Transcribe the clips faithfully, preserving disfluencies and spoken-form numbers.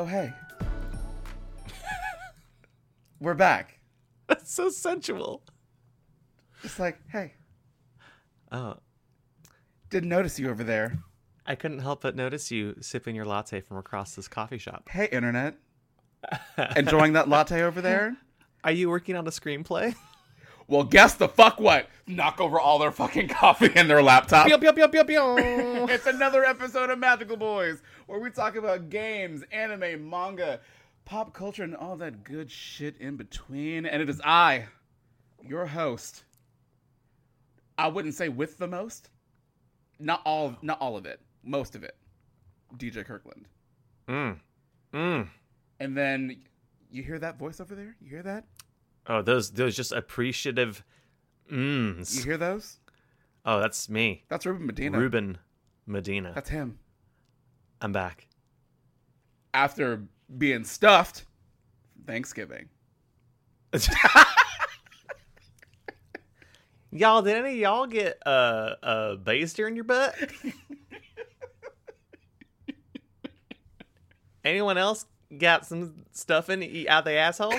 Oh, hey. We're back. That's so sensual. Just like, hey. Oh. Didn't notice you over there. I couldn't help but notice you sipping your latte from across this coffee shop. Hey, Internet. Enjoying that latte over there? Are you working on a screenplay? Well, guess the fuck what? Knock over all their fucking coffee and their laptop. Pew, pew, pew, pew, pew. It's another episode of Magical Boys, where we talk about games, anime, manga, pop culture, and all that good shit in between. And it is I, your host. I wouldn't say with the most. Not all, not all of it. Most of it. D J Kirkland. Mm. Mm. And then, you hear that voice over there? You hear that? Oh, those those just appreciative mms. You hear those? Oh, that's me. That's Ruben Medina. Ruben Medina. That's him. I'm back. After being stuffed, Thanksgiving. Y'all, did any of y'all get a uh, uh, baster in your butt? Anyone else got some stuff in out the asshole?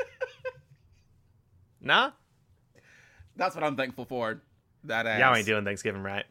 Nah? That's what I'm thankful for. That ass. Y'all ain't doing Thanksgiving right.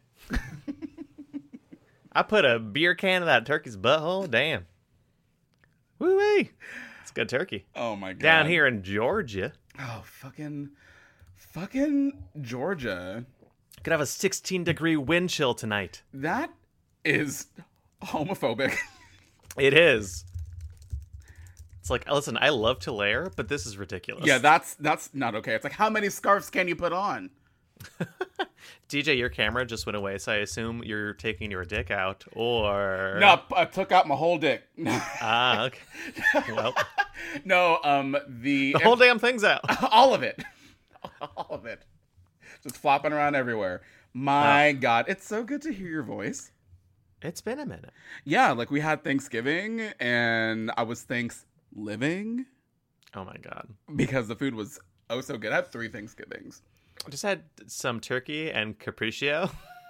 I put a beer can in that turkey's butthole. Damn. Woo-wee. It's good turkey. Oh, my God. Down here in Georgia. Oh, fucking... Fucking Georgia. Could have a sixteen degree wind chill tonight. That is homophobic. It is. It's like, listen, I love to layer, but this is ridiculous. Yeah, that's that's not okay. It's like, how many scarves can you put on? D J, your camera just went away, so I assume you're taking your dick out, or... No, I took out my whole dick. Ah, okay. Well, no, um, the... the whole damn thing's out. All of it. All of it. Just flopping around everywhere. My oh. God, it's so good to hear your voice. It's been a minute. Yeah, like we had Thanksgiving, and I was Thanks-living. Oh my God. Because the food was oh so good. I had three Thanksgivings. I just had some turkey and capriccio.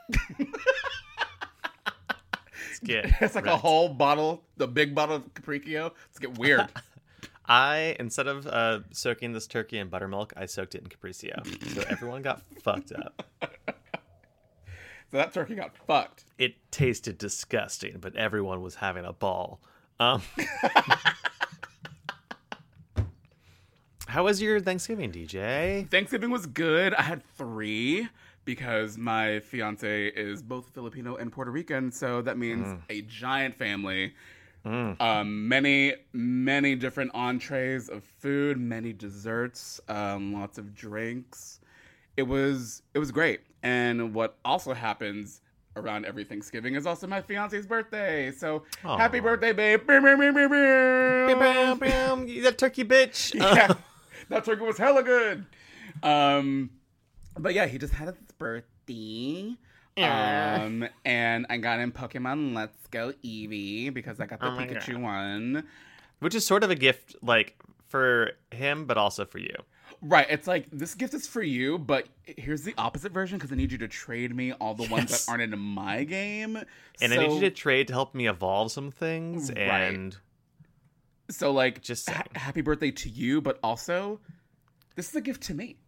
Let's get It's like right. a whole bottle, the big bottle of capriccio. Let's get weird. I, instead of uh, soaking this turkey in buttermilk, I soaked it in capriccio. So everyone got fucked up. So that turkey got fucked. It tasted disgusting, but everyone was having a ball. Um, how was your Thanksgiving, D J? Thanksgiving was good. I had three because my fiance is both Filipino and Puerto Rican, so that means mm. a giant family. Mm. Um, many, many different entrees of food, many desserts, um, lots of drinks. It was it was great. And what also happens around every Thanksgiving is also my fiance's birthday. So Aww. Happy birthday, babe! Boom, boom, boom, boom, boom. Boom, boom. You that turkey bitch! Yeah, that turkey was hella good. Um, but yeah, he just had his birthday. Um, and I got in Pokemon Let's Go Eevee because I got the oh Pikachu God. one. Which is sort of a gift, like, for him, but also for you. Right, it's like, this gift is for you, but here's the opposite version because I need you to trade me all the yes. ones that aren't in my game. And so, I need you to trade to help me evolve some things, right. and... So, like, just ha- happy birthday to you, but also, this is a gift to me.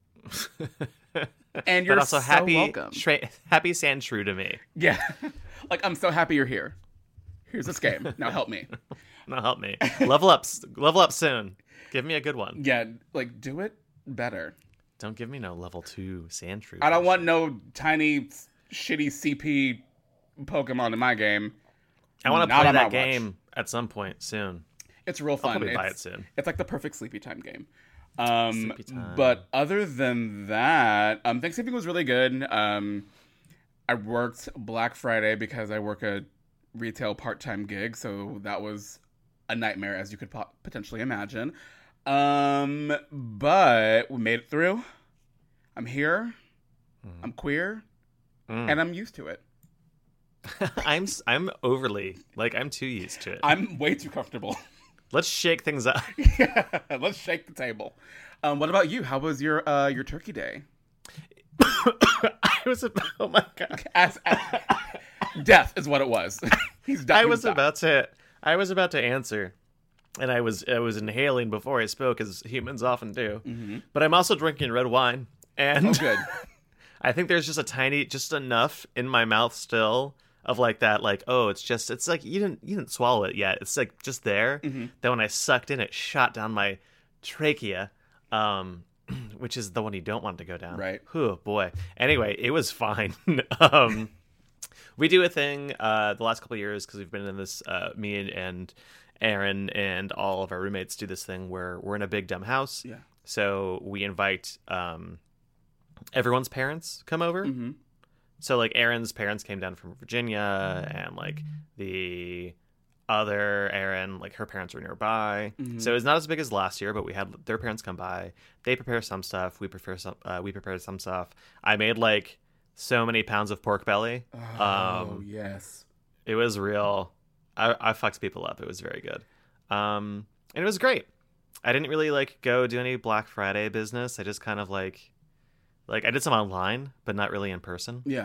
And you're but also so happy, welcome. Tra- happy stand true to me. Yeah. Like, I'm so happy you're here. Here's this game. Now help me. Now help me. Level up. Level up soon. Give me a good one. Yeah, like, do it better. Don't give me no level two sand true. I don't want no tiny, shitty C P Pokemon in my game. I want to play that game watch. At some point soon. It's real fun. I'll probably it's, buy it soon. It's like the perfect sleepy time game. Um, but other than that, um, Thanksgiving was really good. Um, I worked Black Friday because I work a retail part-time gig, so that was a nightmare, as you could po- potentially imagine. Um, but we made it through. I'm here. Mm. I'm queer, mm. and I'm used to it. I'm I'm overly like I'm too used to it. I'm way too comfortable. Let's shake things up. Yeah, let's shake the table. Um, what about you? How was your uh, your turkey day? I was about, oh my God. As, as, death is what it was. He's dying. I was about to I was about to answer, and I was I was inhaling before I spoke, as humans often do. Mm-hmm. But I'm also drinking red wine, and Oh, good. I think there's just a tiny, just enough in my mouth still of like that, like, oh, it's just, it's like you didn't you didn't swallow it yet. It's like just there. Mm-hmm. That when I sucked in, it shot down my trachea, um, which is the one you don't want to go down. Right. Oh boy. Anyway, it was fine. um, we do a thing uh, the last couple of years because we've been in this. Uh, me and, and Aaron and all of our roommates do this thing where we're in a big dumb house. Yeah. So we invite um, everyone's parents come over. Mm-hmm. So like Aaron's parents came down from Virginia, and like the other Aaron, like her parents were nearby. Mm-hmm. So it's not as big as last year, but we had their parents come by. They prepare some stuff. We prepare some. Uh, we prepared some stuff. I made like so many pounds of pork belly. Oh, Um, yes. It was real. I, I fucked people up. It was very good. Um, and it was great. I didn't really like go do any Black Friday business. I just kind of like, like I did some online, but not really in person. Yeah.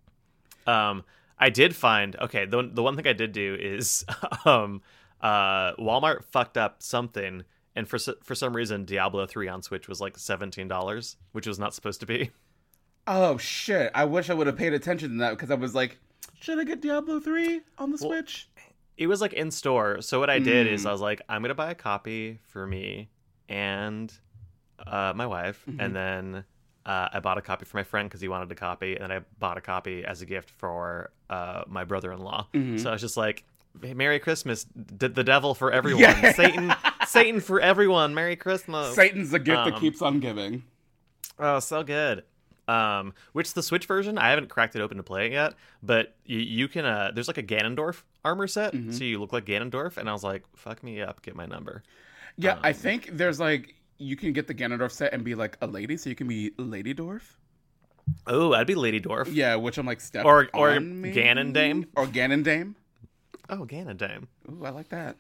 Um, I did find, okay, the the one thing I did do is, um, uh, Walmart fucked up something, and for s- for some reason, Diablo three on Switch was like seventeen dollars, which was not supposed to be. Oh, shit. I wish I would have paid attention to that because I was like, should I get Diablo three on the Well, Switch? It was like in store. So what I did Mm. is I was like, I'm gonna buy a copy for me and uh, my wife, Mhm. and then uh, I bought a copy for my friend because he wanted a copy, and then I bought a copy as a gift for uh, my brother-in-law. Mhm. So I was just like, hey, Merry Christmas, D- the devil for everyone, Yeah. Satan, Satan for everyone, Merry Christmas. Satan's the gift that Um, keeps on giving. Oh, so good. Um, which the Switch version, I haven't cracked it open to play it yet, but you, you can, uh, there's like a Ganondorf armor set, Mhm. so you look like Ganondorf, and I was like, fuck me up, get my number. Yeah, I um, think there's like, you can get the Ganondorf set and be like a lady, so you can be Lady Dwarf. Oh, I'd be Lady Dwarf. Yeah, which I'm like, step Or- or on me? Ganondame. Or Ganondame. Oh, Ganondame. Ooh, I like that.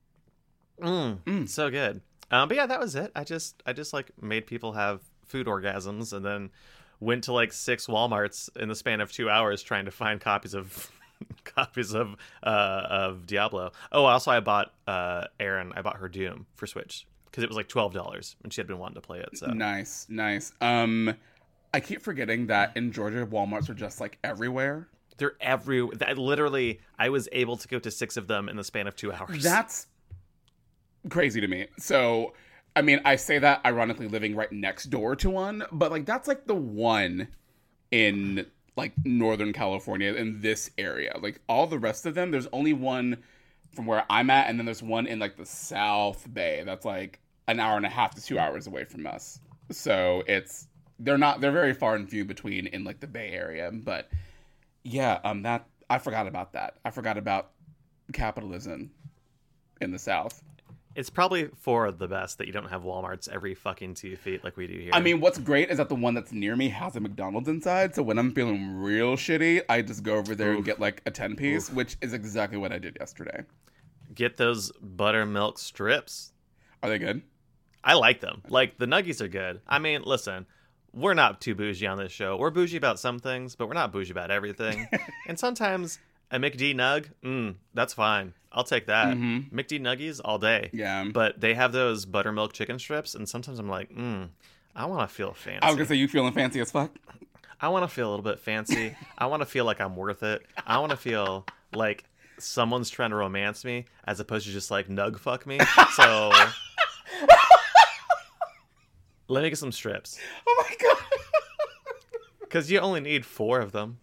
Mm, Mm. So good. Um, but yeah, that was it. I just, I just like made people have food orgasms, and then went to like six Walmarts in the span of two hours trying to find copies of copies of uh of Diablo. Oh, also I bought uh Erin. I bought her Doom for Switch because it was like twelve dollars, and she had been wanting to play it. So Nice, nice. Um, I keep forgetting that in Georgia, Walmarts are just like everywhere. they're every. That literally, I was able to go to six of them in the span of two hours. That's crazy to me. So, I mean, I say that ironically living right next door to one, but like that's like the one in like Northern California in this area. Like all the rest of them, there's only one from where I'm at, and then there's one in like the South Bay that's like an hour and a half to two hours away from us. So it's they're not they're very far and few between in like the Bay Area. But yeah, um that I forgot about that. I forgot about capitalism in the South. It's probably for the best that you don't have Walmarts every fucking two feet like we do here. I mean, what's great is that the one that's near me has a McDonald's inside. So when I'm feeling real shitty, I just go over there and Oof. get like a ten piece, Oof. which is exactly what I did yesterday. get those buttermilk strips. Are they good? I like them. Like, the nuggies are good. I mean, listen, we're not too bougie on this show. We're bougie about some things, but we're not bougie about everything. And sometimes a McD nug, mm, that's fine. I'll take that. Mhm. McD nuggies all day. Yeah. But they have those buttermilk chicken strips, and sometimes I'm like, mm, I want to feel fancy. I was gonna say you feeling fancy as fuck. I want to feel a little bit fancy. I want to feel like I'm worth it. I want to feel like someone's trying to romance me as opposed to just like nug fuck me. So let me get some strips. Oh my god. Because you only need four of them.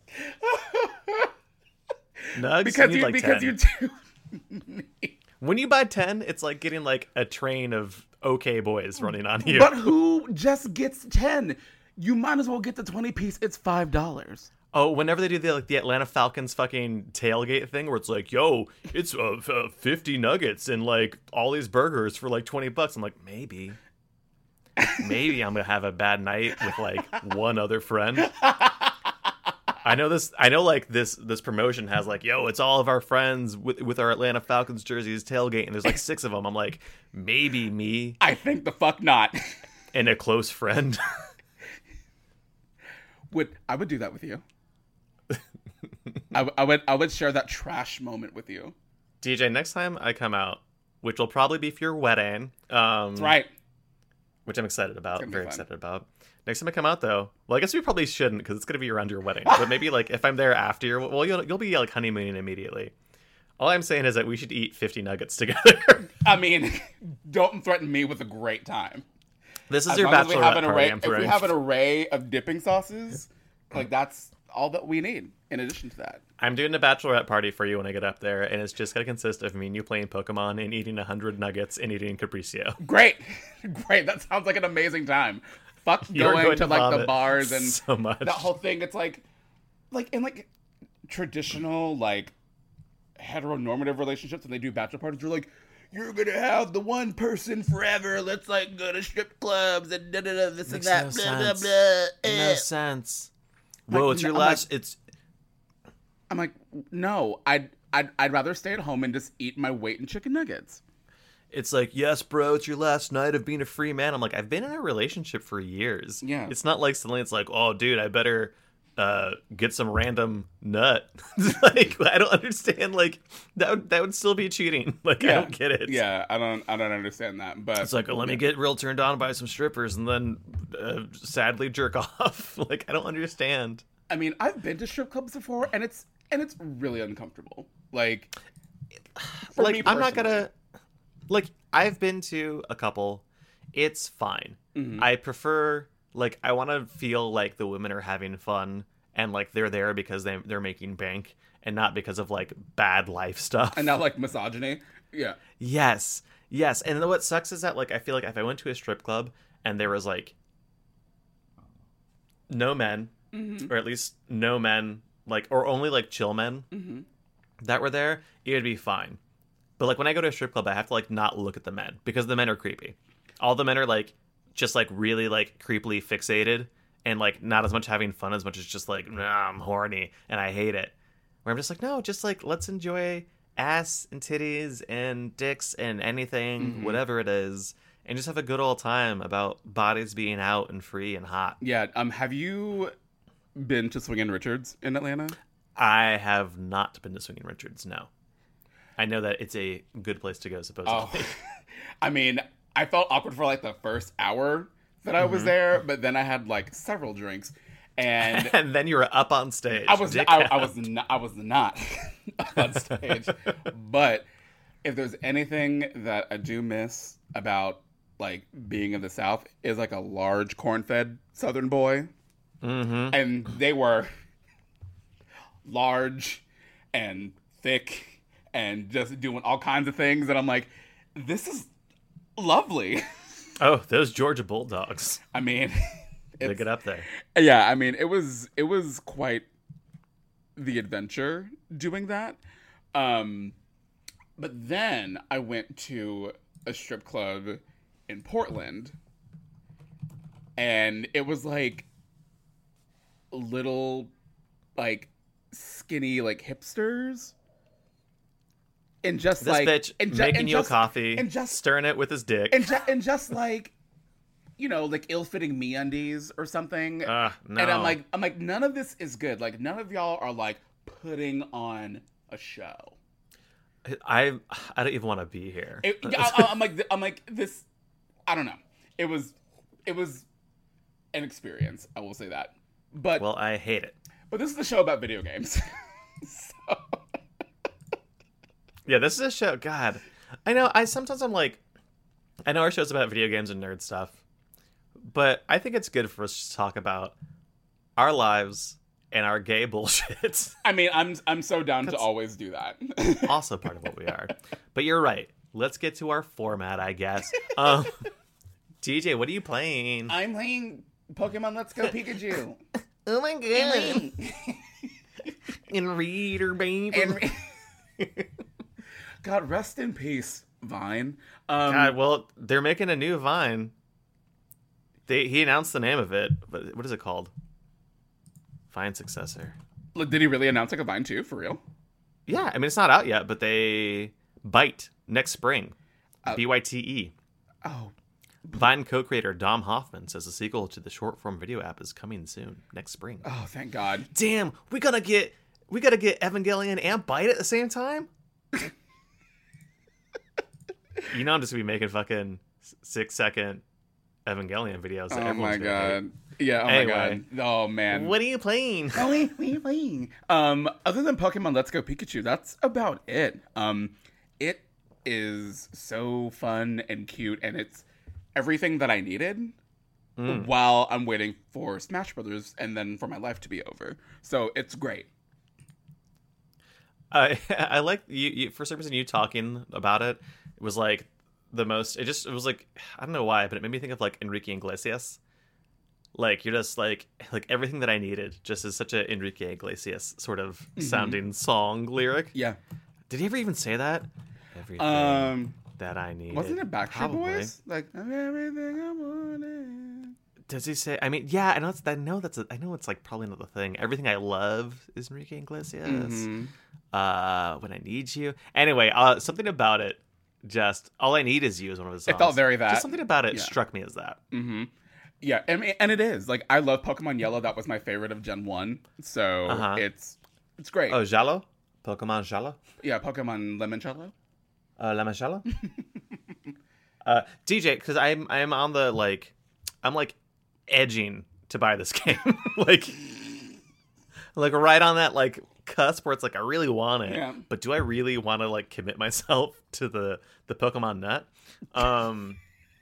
Nugs, because you need you like because ten. you do. When you buy ten, it's like getting like a train of okay boys running on you. But who just gets ten? You might as well get the twenty piece. It's five dollars. Oh, whenever they do the like the Atlanta Falcons fucking tailgate thing, where it's like, "Yo, it's uh, f- uh, fifty nuggets and like all these burgers for like twenty bucks." I'm like, maybe, maybe I'm gonna have a bad night with like one other friend. I know this. I know like this. This promotion has like, "Yo, it's all of our friends with with our Atlanta Falcons jerseys tailgate," and there's like six of them. I'm like, maybe me I think the fuck not. and a close friend. Would I would do that with you. I, w- I would I would share that trash moment with you. D J, next time I come out, which will probably be for your wedding. Um, That's right. Which I'm excited about. Very fun. excited about. Next time I come out, though, well, I guess we probably shouldn't because it's going to be around your wedding. But maybe, like, if I'm there after your... Well, you'll, you'll be, like, honeymooning immediately. All I'm saying is that we should eat fifty nuggets together. I mean, don't threaten me with a great time. This is As your long as we bachelorette have an party, array, I'm if we throwing. have an array of dipping sauces, like, that's all that we need in addition to that. I'm doing a bachelorette party for you when I get up there, and it's just going to consist of me and you playing Pokemon and eating one hundred nuggets and eating Capriccio. Great. Great. That sounds like an amazing time. Fuck You're going, going to, to like, the vomit bars and so much. that whole thing. It's like, like, in, like, traditional, like, heteronormative relationships, when they do bachelor parties, you're like, you're gonna have the one person forever. Let's, like, go to strip clubs and da da da this Makes and that. no blah, sense. blah, blah. No eh. sense. Like, Whoa, it's your I'm last... like- it's I'm like, no, I'd, I'd, I'd rather stay at home and just eat my weight in chicken nuggets. It's like, yes, bro, it's your last night of being a free man. I'm like, I've been in a relationship for years. Yeah. It's not like suddenly it's like, oh, dude, I better uh, get some random nut. Like, I don't understand. Like, that would, that would still be cheating. Like, I don't get it. Yeah, I don't, I don't understand that. But It's like, oh, let me get real turned on by some strippers and then uh, sadly jerk off. Like, I don't understand. I mean, I've been to strip clubs before, and it's and it's really uncomfortable. Like, for like me I'm not personally. gonna like I've been to a couple. It's fine. Mhm. I prefer like I want to feel like the women are having fun and like they're there because they they're making bank and not because of like bad life stuff. And not like misogyny. Yeah. Yes. Yes. And what sucks is that like I feel like if I went to a strip club and there was like no men Mm-hmm. or at least no men like or only like chill men Mm-hmm. that were there, it would be fine. But like when I go to a strip club, I have to like not look at the men because the men are creepy. All the men are like just like really like creepily fixated and like not as much having fun as much as just like, nah, I'm horny and I hate it. Where I'm just like, no, just like let's enjoy ass and titties and dicks and anything, Mhm. whatever it is, and just have a good old time about bodies being out and free and hot. Yeah. Um. Have you been to Swingin' Richards in Atlanta? I have not been to Swingin' Richards, no. I know that it's a good place to go, supposedly. Oh. I mean, I felt awkward for like the first hour that I was there, but then I had like several drinks, and And then you were up on stage. I was Dick I, I out. was not, I was not on stage. But if there's anything that I do miss about like being in the South is like a large corn-fed Southern boy, Mhm. and they were large and thick and just doing all kinds of things, and I'm like, this is lovely. Oh, those Georgia Bulldogs. I mean, They it's- get up there. yeah, I mean, it was it was quite the adventure doing that. Um, but then I went to a strip club in Portland, and it was like little, like skinny, like hipsters, and just This like bitch and ju- making and you just- a coffee, and just stirring it with his dick. and, ju- and just like, you know, like ill-fitting MeUndies or something. Ugh, no. And I'm like, I'm like, none of this is good. Like, none of y'all are like putting on a show. I I don't even want to be here. It, I, I'm like, I'm like this. I don't know. It was, it was an experience. I will say that. But Well, I hate it. but this is a show about video games. So, Yeah, this is a show. God, I know. I sometimes I'm like, I know our show's about video games and nerd stuff, but I think it's good for us to talk about our lives and our gay bullshit. I mean, I'm I'm so down to That's- always do that. Also part of what we are. But you're right. Let's get to our format, I guess. Um, T J, what are you playing? I'm playing Pokemon Let's Go Pikachu. Oh my And, And reader, baby. and God, rest in peace, Vine. Um, God, well, they're making a new Vine. They he announced the name of it, but what is it called? Vine successor. Look, did he really announce like a Vine too, for real? Yeah, I mean it's not out yet, but they bite next spring. Uh, B Y T E. Oh, Vine co-creator Dom Hoffman says the sequel to the short-form video app is coming soon, next spring. oh, thank God. Damn, we gotta get we gotta get Evangelion and Bite at the same time. You know I'm just gonna be making fucking six second Evangelion videos. That Oh my everyone's gonna god. Yeah, oh Anyway. my god. Oh man. hate. What are you playing? Oh, wait, wait, wait. Um, other than Pokemon Let's Go Pikachu, that's about it. Um, it is so fun and cute, and it's everything that I needed Mm. while I'm waiting for Smash Brothers and then for my life to be over. So it's great. I I like you, you for some reason you talking about it. It was like the most. It just it was like I don't know why, but it made me think of like Enrique Iglesias. Like you're just like like everything that I needed, just as such a Enrique Iglesias sort of Mm-hmm. sounding song lyric. Yeah. Did he ever even say that? Everything Um, that I needed. wasn't it Backstreet Probably. Boys? Like, I'm everything I wanted. Does he say? I mean, yeah, I know. It's, I know that's. A, I know it's like probably not the thing. Everything I love is Enrique Iglesias. Mhm. Uh, when I need you. Anyway, uh, something about it. Just all I need is you is one of his songs. It felt very that. Just something about it Yeah. struck me as that. Mm-hmm. Yeah, and, and it is. Like, I love Pokemon Yellow. That was my favorite of Gen one. So Uh-huh. it's it's great. Oh, Jalo, Pokemon Jalo, Yeah, Pokemon Limoncello. uh, Lamachello. uh, D J, because I'm I'm on the like, I'm like edging to buy this game, like, like right on that like cusp where it's like I really want it, Yeah. but do I really want to like commit myself to the the Pokemon nut? Um.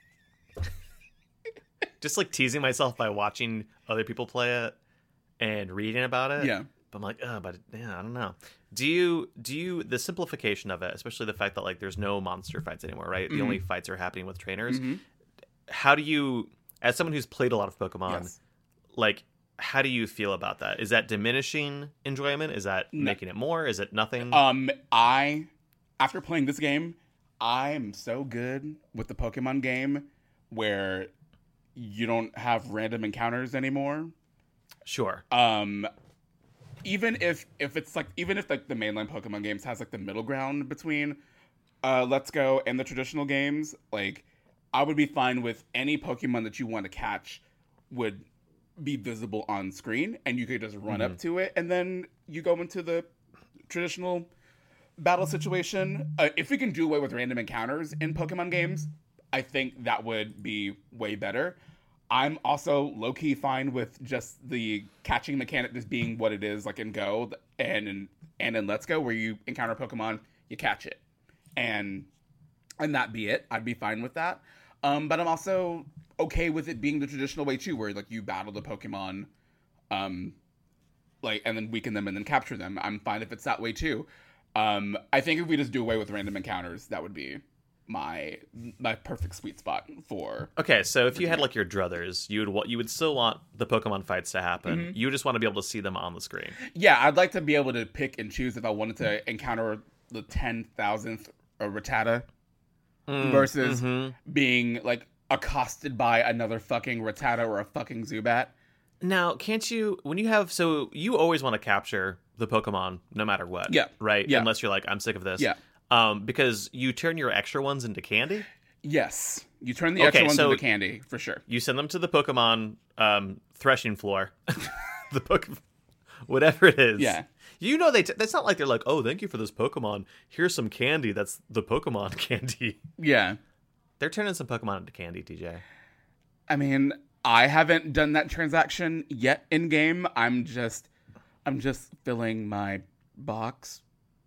Just like teasing myself by watching other people play it and reading about it. Yeah. But I'm like, oh, but yeah, I don't know. Do you do you the simplification of it, especially the fact that like there's no monster fights anymore, right? The only fights are happening with trainers. Mhm. How do you, as someone who's played a lot of Pokemon, Yes. like how do you feel about that? Is that diminishing enjoyment? Is that making it more? Is it nothing? Um, I, after playing this game, I'm so good with the Pokemon game where you don't have random encounters anymore. Sure. Um, even if if it's like even if like the mainline Pokemon games has like the middle ground between uh Let's Go and the traditional games, like I would be fine with any Pokemon that you want to catch would be visible on screen and you could just run up to it and then you go into the traditional battle situation. Uh, if we can do away with random encounters in Pokemon games, I think that would be way better. I'm also low-key fine with just the catching mechanic just being what it is, like in Go and in, and in Let's Go, where you encounter Pokemon, you catch it. And and that be it. I'd be fine with that. Um, but I'm also okay with it being the traditional way, too, where like you battle the Pokemon, um, like and then weaken them and then capture them. I'm fine if it's that way, too. Um, I think if we just do away with random encounters, that would be my my perfect sweet spot for. Okay, so if you had like your druthers, you would wa- you would still want the Pokemon fights to happen. Mm-hmm. You just want to be able to see them on the screen. Yeah, I'd like to be able to pick and choose if I wanted to encounter the ten thousandth Rattata versus being like accosted by another fucking Rattata or a fucking Zubat. Now, can't you when you have so you always want to capture the Pokemon no matter what? Yeah. Right? Yeah. Unless you're like, I'm sick of this. Yeah. Um, because you turn your extra ones into candy. Yes, you turn the Okay, extra ones so- into candy for sure. You send them to the Pokemon um, threshing floor, the book, whatever it is. Yeah. You know they. T- that's not like they're like, oh, thank you for this Pokemon. Here's some candy. That's the Pokemon candy. Yeah, They're turning some Pokemon into candy, D J. I mean, I haven't done that transaction yet in game. I'm just, I'm just filling my box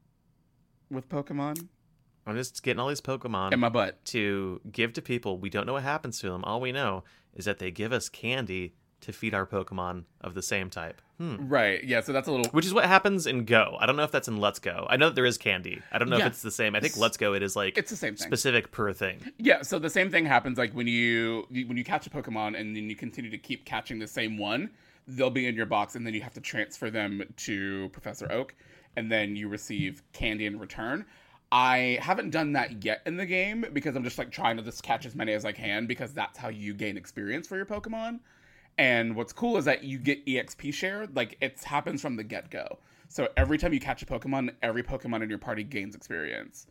with Pokemon I'm just getting all these Pokemon in my butt. to give to people. We don't know what happens to them. All we know is that they give us candy to feed our Pokemon of the same type. Hmm. Right. Yeah. So that's a little. Which is what happens in Go. I don't know if that's in Let's Go. I know that there is candy. I don't know Yeah. if it's the same. I think Let's Go it is like It's the same thing. specific per thing. Yeah, so the same thing happens like when you you- when you catch a Pokemon and then you continue to keep catching the same one, they'll be in your box and then you have to transfer them to Professor Oak and then you receive candy in return. I haven't done that yet in the game because I'm just like trying to just catch as many as I can because that's how you gain experience for your Pokemon. And what's cool is that you get E X P share, like it happens from the get-go. So every time you catch a Pokemon, every Pokemon in your party gains experience.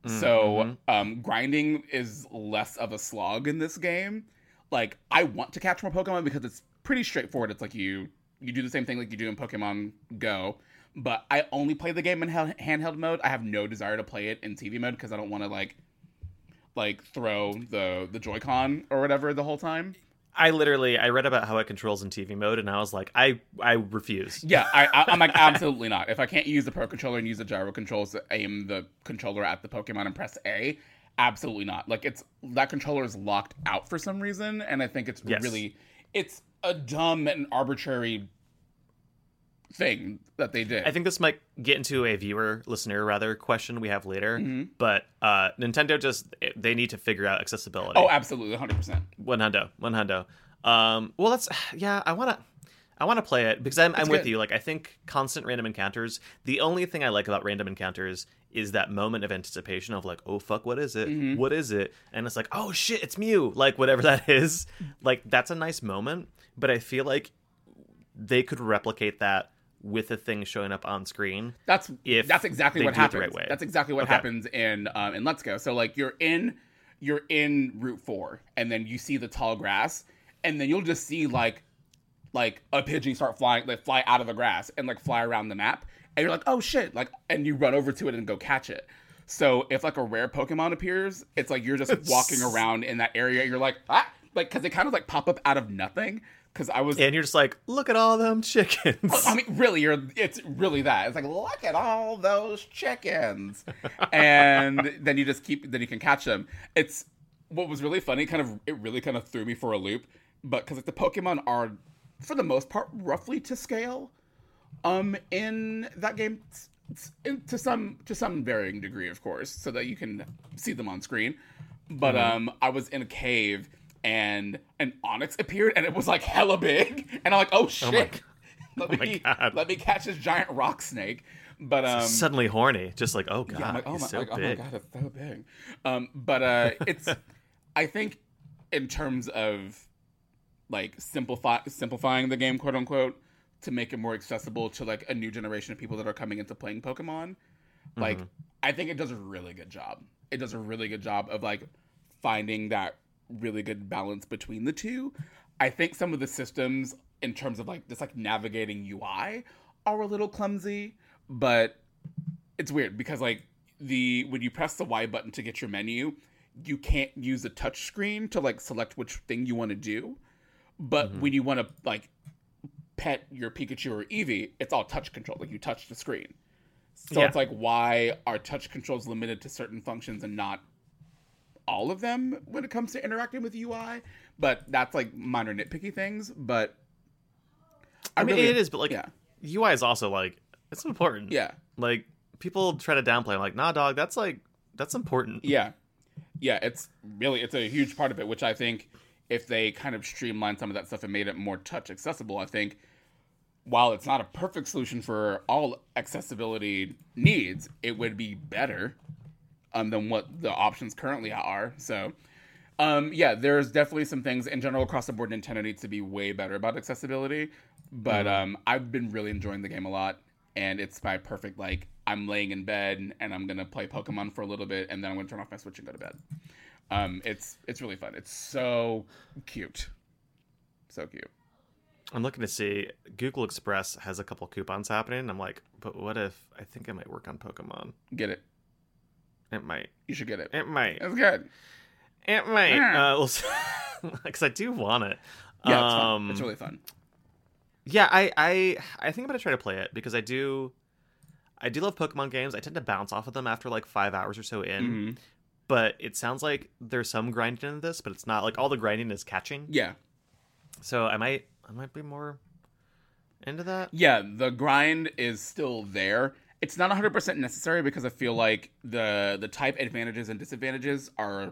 So um, grinding is less of a slog in this game. Like I want to catch more Pokemon because it's pretty straightforward. It's like you you do the same thing like you do in Pokemon Go, but I only play the game in hel- handheld mode. I have no desire to play it in T V mode because I don't want to like like throw the the Joy-Con or whatever the whole time. I literally, I read about how it controls in T V mode, and I was like, I, I refuse. Yeah, I, I, I'm like, absolutely not. If I can't use the Pro Controller and use the gyro controls to aim the controller at the Pokemon and press A, absolutely not. Like, it's that controller is locked out for some reason, and I think it's Yes. really, it's a dumb and arbitrary thing that they did. I think this might get into a viewer, listener rather, question we have later, Mm-hmm. but uh, Nintendo just, they need to figure out accessibility. Oh, absolutely, one hundred percent. One hundo, one hundo. Um, well, that's yeah. I wanna, I wanna play it because I'm, I'm It's with good. you. Like, I think constant random encounters. The only thing I like about random encounters is that moment of anticipation of like, oh fuck, what is it? Mm-hmm. What is it? And it's like, oh shit, it's Mew. Like whatever that is. Like that's a nice moment, but I feel like they could replicate that with a thing showing up on screen. That's If that's exactly they what do it the happens. right way. That's exactly what Okay. happens in um, in Let's Go. So like you're in you're in Route Four, and then you see the tall grass, and then you'll just see like like a Pidgey start flying, like fly out of the grass and like fly around the map, and you're like, oh shit, like, and you run over to it and go catch it. So if like a rare Pokemon appears, it's like you're just walking around in that area. You're like ah, like because they kind of like pop up out of nothing. Because I was And you're just like, look at all them chickens. I mean, really, you're it's really that. It's like, look at all those chickens. And then you just keep, then you can catch them. It's, what was really funny, kind of, it really kind of threw me for a loop. But because like, the Pokemon are, for the most part, roughly to scale um, in that game. It's- it's- in- to some to some varying degree, of course, so that you can see them on screen. But um, I was in a cave, and an Onyx appeared, and it was like hella big, and I'm like, oh shit, my let Oh my me God. let me catch this giant rock snake. But um, Suddenly horny. Just like, oh god, yeah, I'm like, oh he's my, so like, oh my big. god, it's so big. Um, but uh, it's, I think, in terms of like simplify simplifying the game, quote unquote, to make it more accessible to like a new generation of people that are coming into playing Pokemon. Like, I think it does a really good job. It does a really good job of like finding that really good balance between the two. I think some of the systems in terms of like this like navigating U I are a little clumsy, but it's weird because like the when you press the Y button to get your menu, you can't use a touch screen to like select which thing you want to do. But when you want to like pet your Pikachu or Eevee, it's all touch control. Like you touch the screen. So Yeah. it's like, why are touch controls limited to certain functions and not all of them when it comes to interacting with U I? But that's like minor nitpicky things. But I mean, really- it is, but like, yeah, U I is also like, it's important. yeah, Like, people try to downplay. I'm like, nah, dog, that's like, that's important. yeah, yeah. It's really it's a huge part of it, which I think if they kind of streamlined some of that stuff and made it more touch accessible, I think while it's not a perfect solution for all accessibility needs, it would be better um, than what the options currently are. So, um, yeah, there's definitely some things in general across the board. Nintendo needs to be way better about accessibility, but um, I've been really enjoying the game a lot, and it's my perfect like I'm laying in bed and I'm gonna play Pokemon for a little bit, and then I'm gonna turn off my Switch and go to bed. Um, it's it's really fun. It's so cute, so cute. I'm looking to see, Google Express has a couple coupons happening. I'm like, but what if, I think I might work on Pokemon. Get it? It might. You should get it. It might. It's good. It might. Yeah. Because I do want it. Yeah, it's fun. Um, It's really fun. Yeah, I, I I think I'm gonna try to play it because I do I do love Pokemon games. I tend to bounce off of them after like five hours or so in. Mhm. But it sounds like there's some grinding in this, but it's not like all the grinding is catching. Yeah. So I might I might be more into that. Yeah, the grind is still there. It's not one hundred percent necessary because I feel like the the type advantages and disadvantages are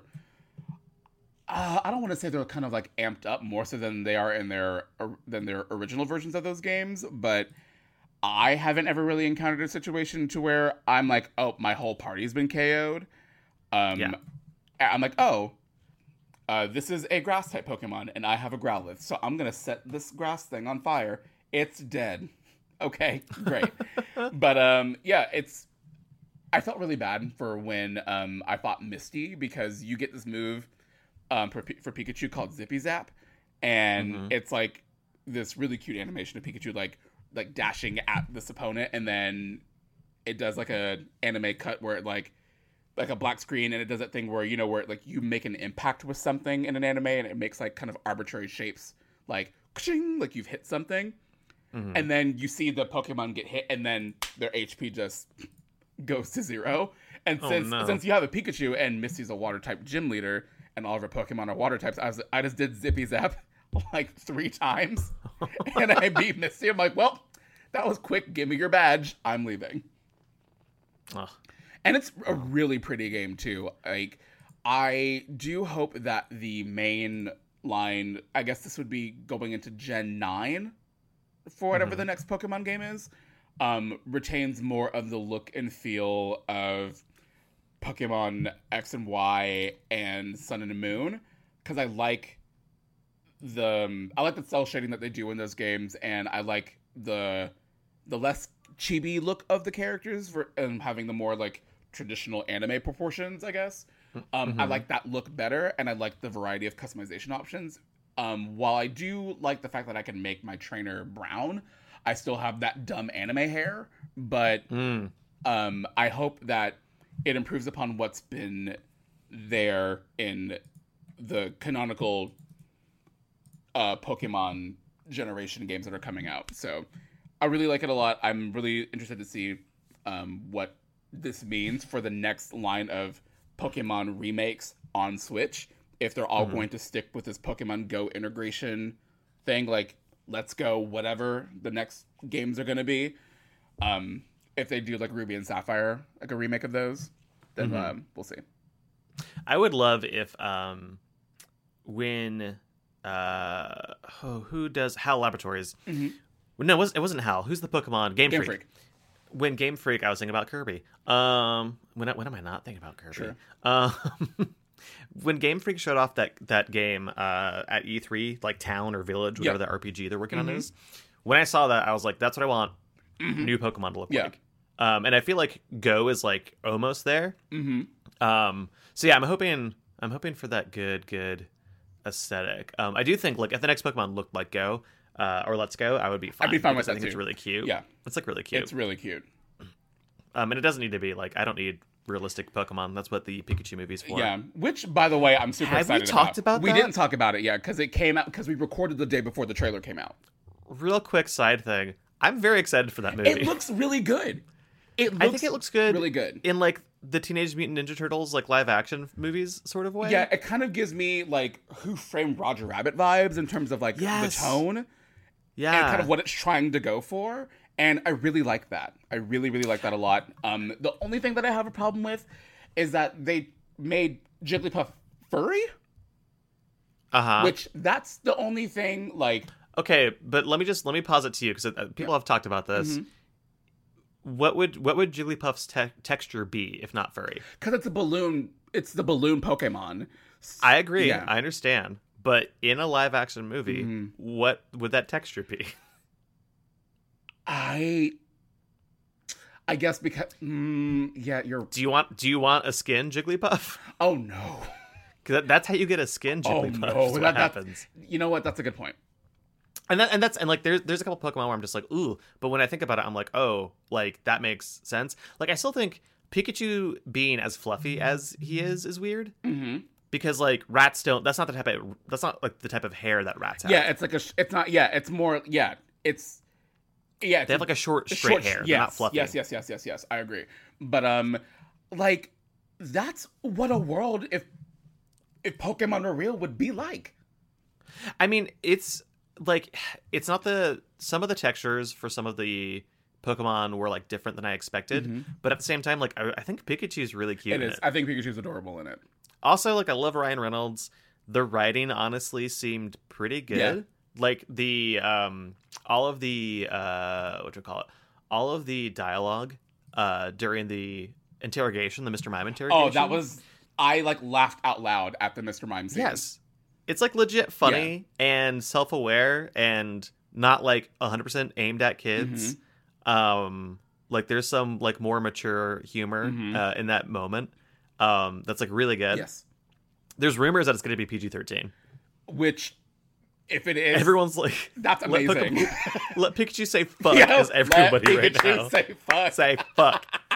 uh, I don't want to say they're kind of like amped up more so than they are in their than their original versions of those games, but I haven't ever really encountered a situation to where I'm like, "Oh, my whole party's been K O'd." Um Yeah. I'm like, "Oh, Uh, this is a grass type Pokemon, and I have a Growlithe, so I'm gonna set this grass thing on fire. It's dead. Okay, great. But um, yeah, it's. I felt really bad for when um, I fought Misty because you get this move um, for, for Pikachu called Zippy Zap, and Mhm. it's like this really cute animation of Pikachu like like dashing at this opponent, and then it does like a anime cut where it like like a black screen, and it does that thing where, you know, where like you make an impact with something in an anime and it makes like kind of arbitrary shapes, like like you've hit something. Mm-hmm. And then you see the Pokemon get hit and then their H P just goes to zero. And oh, since no. since you have a Pikachu and Misty's a water type gym leader and all of her Pokemon are water types, I, was, I just did Zippy Zap like three times and I beat Misty. I'm like, well, that was quick. Give me your badge. I'm leaving. Ugh. And it's a really pretty game too. Like, I do hope that the main line, I guess this would be going into Gen nine for whatever mm-hmm. the next Pokemon game is, um, retains more of the look and feel of Pokemon X and Y and Sun and Moon, because I like the um, I like the cell shading that they do in those games, and I like the the less chibi look of the characters for, and having the more like traditional anime proportions, I guess. Um, mm-hmm. I like that look better, and I like the variety of customization options. Um, while I do like the fact that I can make my trainer brown, I still have that dumb anime hair, but mm. um, I hope that it improves upon what's been there in the canonical uh, Pokemon generation games that are coming out. So I really like it a lot. I'm really interested to see um, what this means for the next line of Pokemon remakes on Switch. If they're all mm-hmm. going to stick with this Pokemon Go integration thing, like Let's Go, whatever the next games are going to be. Um, if they do like Ruby and Sapphire, like a remake of those, then mm-hmm. um, we'll see. I would love if um, when uh, oh, who does HAL Laboratories? Mm-hmm. No, it wasn't, it wasn't HAL. Who's the Pokemon? Game, Game Freak. Freak. When Game Freak, I was thinking about Kirby. Um, when when am I not thinking about Kirby? Sure. Um, when Game Freak showed off that that game uh, at E three, like Town or Village, whatever yep. the R P G they're working mm-hmm. on is, when I saw that, I was like, "That's what I want mm-hmm. new Pokemon to look yeah. like." Um, and I feel like Go is like almost there. Mm-hmm. Um, so yeah, I'm hoping I'm hoping for that good good aesthetic. Um, I do think like if the next Pokemon looked like Go. Uh, or Let's Go, I would be fine. I'd be fine with that I think too. It's really cute. Yeah. It's like really cute. It's really cute. Um, and it doesn't need to be like, I don't need realistic Pokemon. That's what the Pikachu movie's for. Yeah. Which, by the way, I'm super Have excited we talked about. about we that? didn't talk about it yet because it came out, because we recorded the day before the trailer came out. Real quick side thing. I'm very excited for that movie. It looks really good. It looks I think it looks good. Really good. In like the Teenage Mutant Ninja Turtles, like live action movies sort of way. Yeah. It kind of gives me like Who Framed Roger Rabbit vibes in terms of like yes. the tone. Yeah. And kind of what it's trying to go for. And I really like that. I really, really like that a lot. Um, the only thing that I have a problem with is that they made Jigglypuff furry. Uh-huh. Which, that's the only thing, like... Okay, but let me just, let me pause it to you, because people yeah. have talked about this. Mm-hmm. What would what would Jigglypuff's te- texture be, if not furry? Because it's a balloon, it's the balloon Pokemon. I agree, yeah. I understand. But in a live action movie, mm-hmm. what would that texture be? I, I guess because mm, yeah, you're. Do you want Do you want a skin Jigglypuff? Oh no, because that, that's how you get a skin Jigglypuff. Oh no, what that, happens. You know what? That's a good point. And that and that's and like there's there's a couple Pokemon where I'm just like ooh, but when I think about it, I'm like oh, like that makes sense. Like I still think Pikachu being as fluffy as he is is weird. Mm-hmm. Because like rats don't. That's not the type of. That's not like the type of hair that rats have. Yeah, it's like a. It's not. Yeah, it's more. Yeah, it's. Yeah, it's they have like a short, straight short, hair. Yes, They're not fluffy. Yes, yes, yes, yes, yes. I agree. But um, like, that's what a world if if Pokemon were real would be like. I mean, it's like it's not the some of the textures for some of the Pokemon were like different than I expected, mm-hmm. but at the same time, like I, I think Pikachu's really cute. It in is. It. I think Pikachu's adorable in it. Also, like I love Ryan Reynolds. The writing honestly seemed pretty good. Yeah. Like the um, all of the uh, what do you call it? All of the dialogue uh, during the interrogation, the Mister Mime interrogation. Oh, that was I like laughed out loud at the Mister Mime scene. Yes, it's like legit funny yeah. and self-aware and not like one hundred percent aimed at kids. Mm-hmm. Um, like there's some like more mature humor mm-hmm. uh, in that moment. Um, that's like really good. Yes. There's rumors that it's going to be P G thirteen. Which, if it is, everyone's like, that's amazing. Let Pikachu, let Pikachu say fuck yeah, as everybody let right Pikachu now. Say fuck. Say fuck.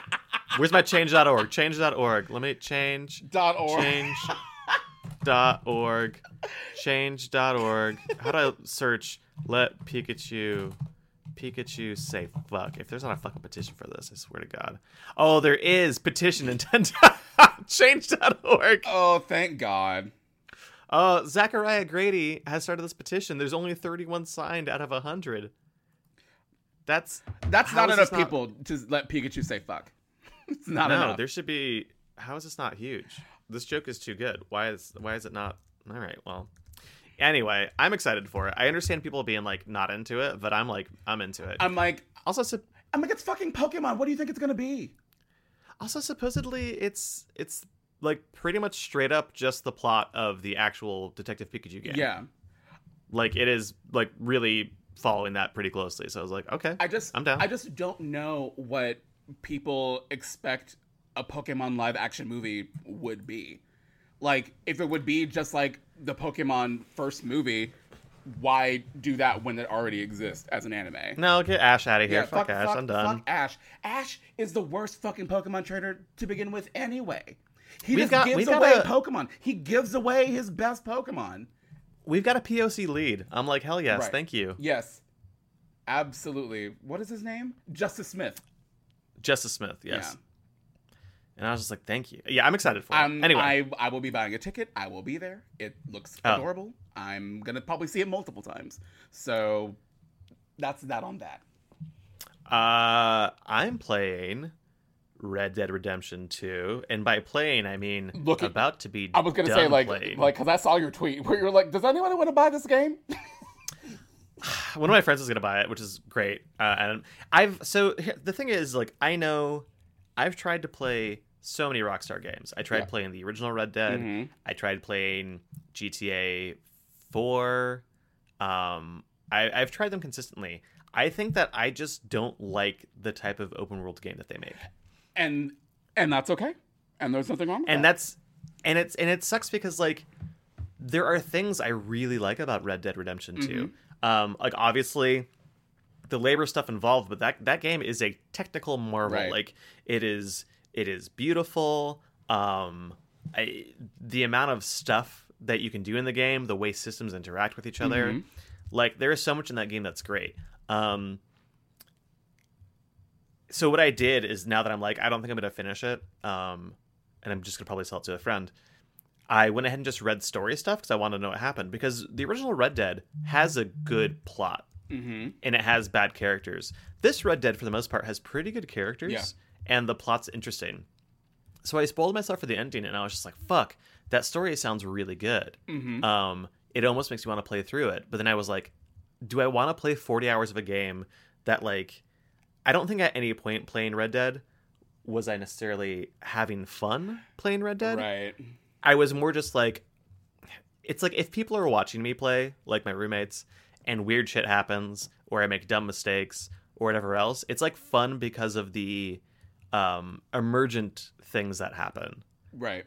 Where's my change dot org? Change dot org. Let me change. Dot org. Change. dot org. Change dot org. How do I search let Pikachu Pikachu say fuck? If there's not a fucking petition for this, I swear to God. Oh, there is. Petition Nintendo. Change dot org. Oh, thank God. Uh, Zachariah Grady has started this petition. There's only thirty-one signed out of one hundred. That's That's how not is enough this not- people to let Pikachu say fuck. It's not No, enough. there should be. How is this not huge? This joke is too good. Why is why is it not? All right, well. Anyway, I'm excited for it. I understand people being like not into it, but I'm like I'm into it. I'm like, Also, sup- I'm like, it's fucking Pokemon. What do you think it's gonna be? also supposedly it's it's like pretty much straight up just the plot of the actual Detective Pikachu game. Yeah. Like it is like really following that pretty closely. So I was like, okay, I just, I'm down. I just don't know what people expect a Pokemon live action movie would be. Like, if it would be just like the Pokemon first movie, why do that when it already exists as an anime? No, get Ash out of here. Yeah, fuck, Ash. I'm done. Fuck Ash. Ash is the worst fucking Pokemon trainer to begin with anyway. He We've just got- gives we've got away a- Pokemon. He gives away his best Pokemon. We've got a P O C lead. I'm like, hell yes, Right. thank you. Yes. Absolutely. What is his name? Justice Smith. Justice Smith, yes. Yeah. And I was just like, thank you. Yeah, I'm excited for it. Um, Anyway, I, I will be buying a ticket. I will be there. It looks Oh. adorable. I'm going to probably see it multiple times. So that's that on that. uh, I'm playing Red Dead Redemption two, and by playing I mean Look at- about to be. I was going to say, done like, playing. like, because I saw your tweet where you were like, does anyone want to buy this game? One of my friends is gonna buy it, which is great. Uh, and I've so here- the thing is, like, I know I've tried to play so many Rockstar games. I tried Yeah. playing the original Red Dead. Mhm. I tried playing G T A four. Um, I, I've tried them consistently. I think that I just don't like the type of open world game that they make, And and that's okay. And there's nothing wrong with and that. that's and it's and it sucks because like there are things I really like about Red Dead Redemption two. Um, like obviously the labor stuff involved, but that that game is a technical marvel. Right. Like it is it is beautiful. Um, I, the amount of stuff that you can do in the game, the way systems interact with each other, Mhm. like there is so much in that game that's great. Um, so what I did is now that I'm like, I don't think I'm gonna finish it, um, and I'm just gonna probably sell it to a friend. I went ahead and just read story stuff because I wanted to know what happened. Because the original Red Dead has a good plot Mm-hmm. and it has bad characters. This Red Dead, for the most part, has pretty good characters Yeah. and the plot's interesting. So I spoiled myself for the ending, and I was just like, "Fuck, that story sounds really good." Mm-hmm. Um, it almost makes me want to play through it. But then I was like, "Do I want to play forty hours of a game that like?" I don't think at any point playing Red Dead was I necessarily having fun playing Red Dead. Right. I was more just like, it's like if people are watching me play, like my roommates, and weird shit happens, or I make dumb mistakes, or whatever else, it's like fun because of the um, emergent things that happen. Right.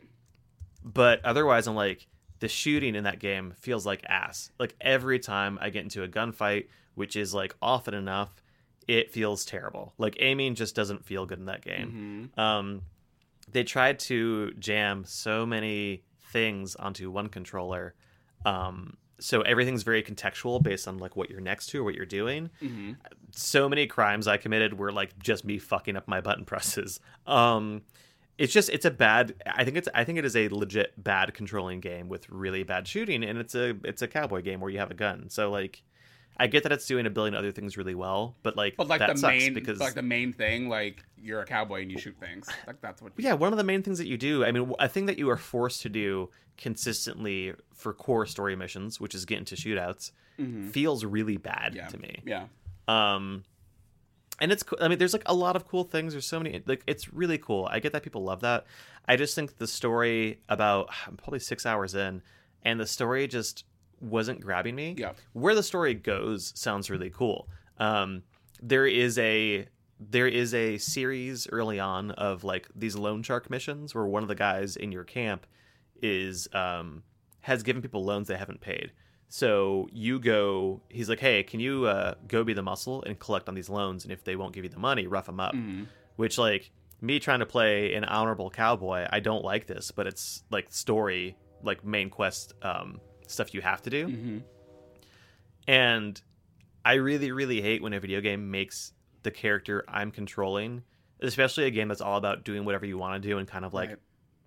But otherwise, I'm like, the shooting in that game feels like ass. Like every time I get into a gunfight, which is like often enough, it feels terrible. Like aiming just doesn't feel good in that game. Mm-hmm. Um, they tried to jam so many things onto one controller, um, so everything's very contextual based on like what you're next to or what you're doing. Mm-hmm. So many crimes I committed were like just me fucking up my button presses. Um, it's just it's a bad. I think it's I think it is a legit bad controlling game with really bad shooting, and it's a it's a cowboy game where you have a gun. So like, I get that it's doing a billion other things really well, but like, But like that the sucks main, because like the main thing, like you're a cowboy and you shoot things. Like that's what. yeah, one of the main things that you do, I mean, a thing that you are forced to do consistently for core story missions, which is get into shootouts, Mhm. feels really bad Yeah. to me. Yeah. Um, and it's, co- I mean, there's like a lot of cool things. There's so many, like, it's really cool. I get that people love that. I just think the story about, I'm probably six hours in, and the story just wasn't grabbing me. Yeah. Where the story goes sounds really cool. Um, there is a, there is a series early on of like these loan shark missions where one of the guys in your camp is, um, has given people loans they haven't paid. So you go, he's like, hey, can you uh, go be the muscle and collect on these loans? And if they won't give you the money, rough them up. Mhm. Which, like, me trying to play an honorable cowboy, I don't like this, but it's like story, like main quest um, stuff you have to do. Mm-hmm. And I really, really hate when a video game makes the character I'm controlling, especially a game that's all about doing whatever you want to do and kind of like, Right.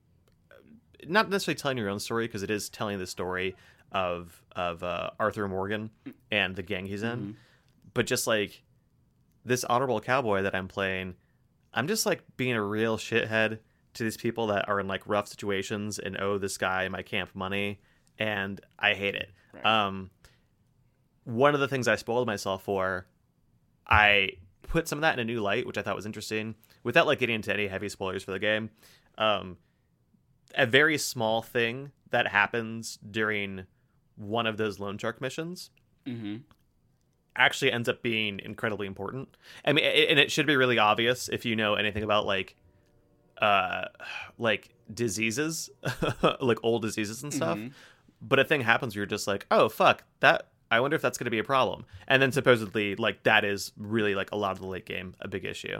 not necessarily telling your own story, because it is telling the story of of uh, Arthur Morgan and the gang he's in, Mm-hmm. but just like this honorable cowboy that I'm playing, I'm just like being a real shithead to these people that are in like rough situations and owe this guy my camp money, and I hate it. Right. Um, one of the things I spoiled myself for, I put some of that in a new light, which I thought was interesting, without like getting into any heavy spoilers for the game. Um, a very small thing that happens during one of those loan shark missions Mm-hmm. actually ends up being incredibly important. I mean, it, and it should be really obvious if you know anything about like, uh, like diseases, like old diseases and stuff. Mm-hmm. But a thing happens where you're just like, oh fuck, that. I wonder if that's going to be a problem. And then supposedly, like that is really like a lot of the late game a big issue.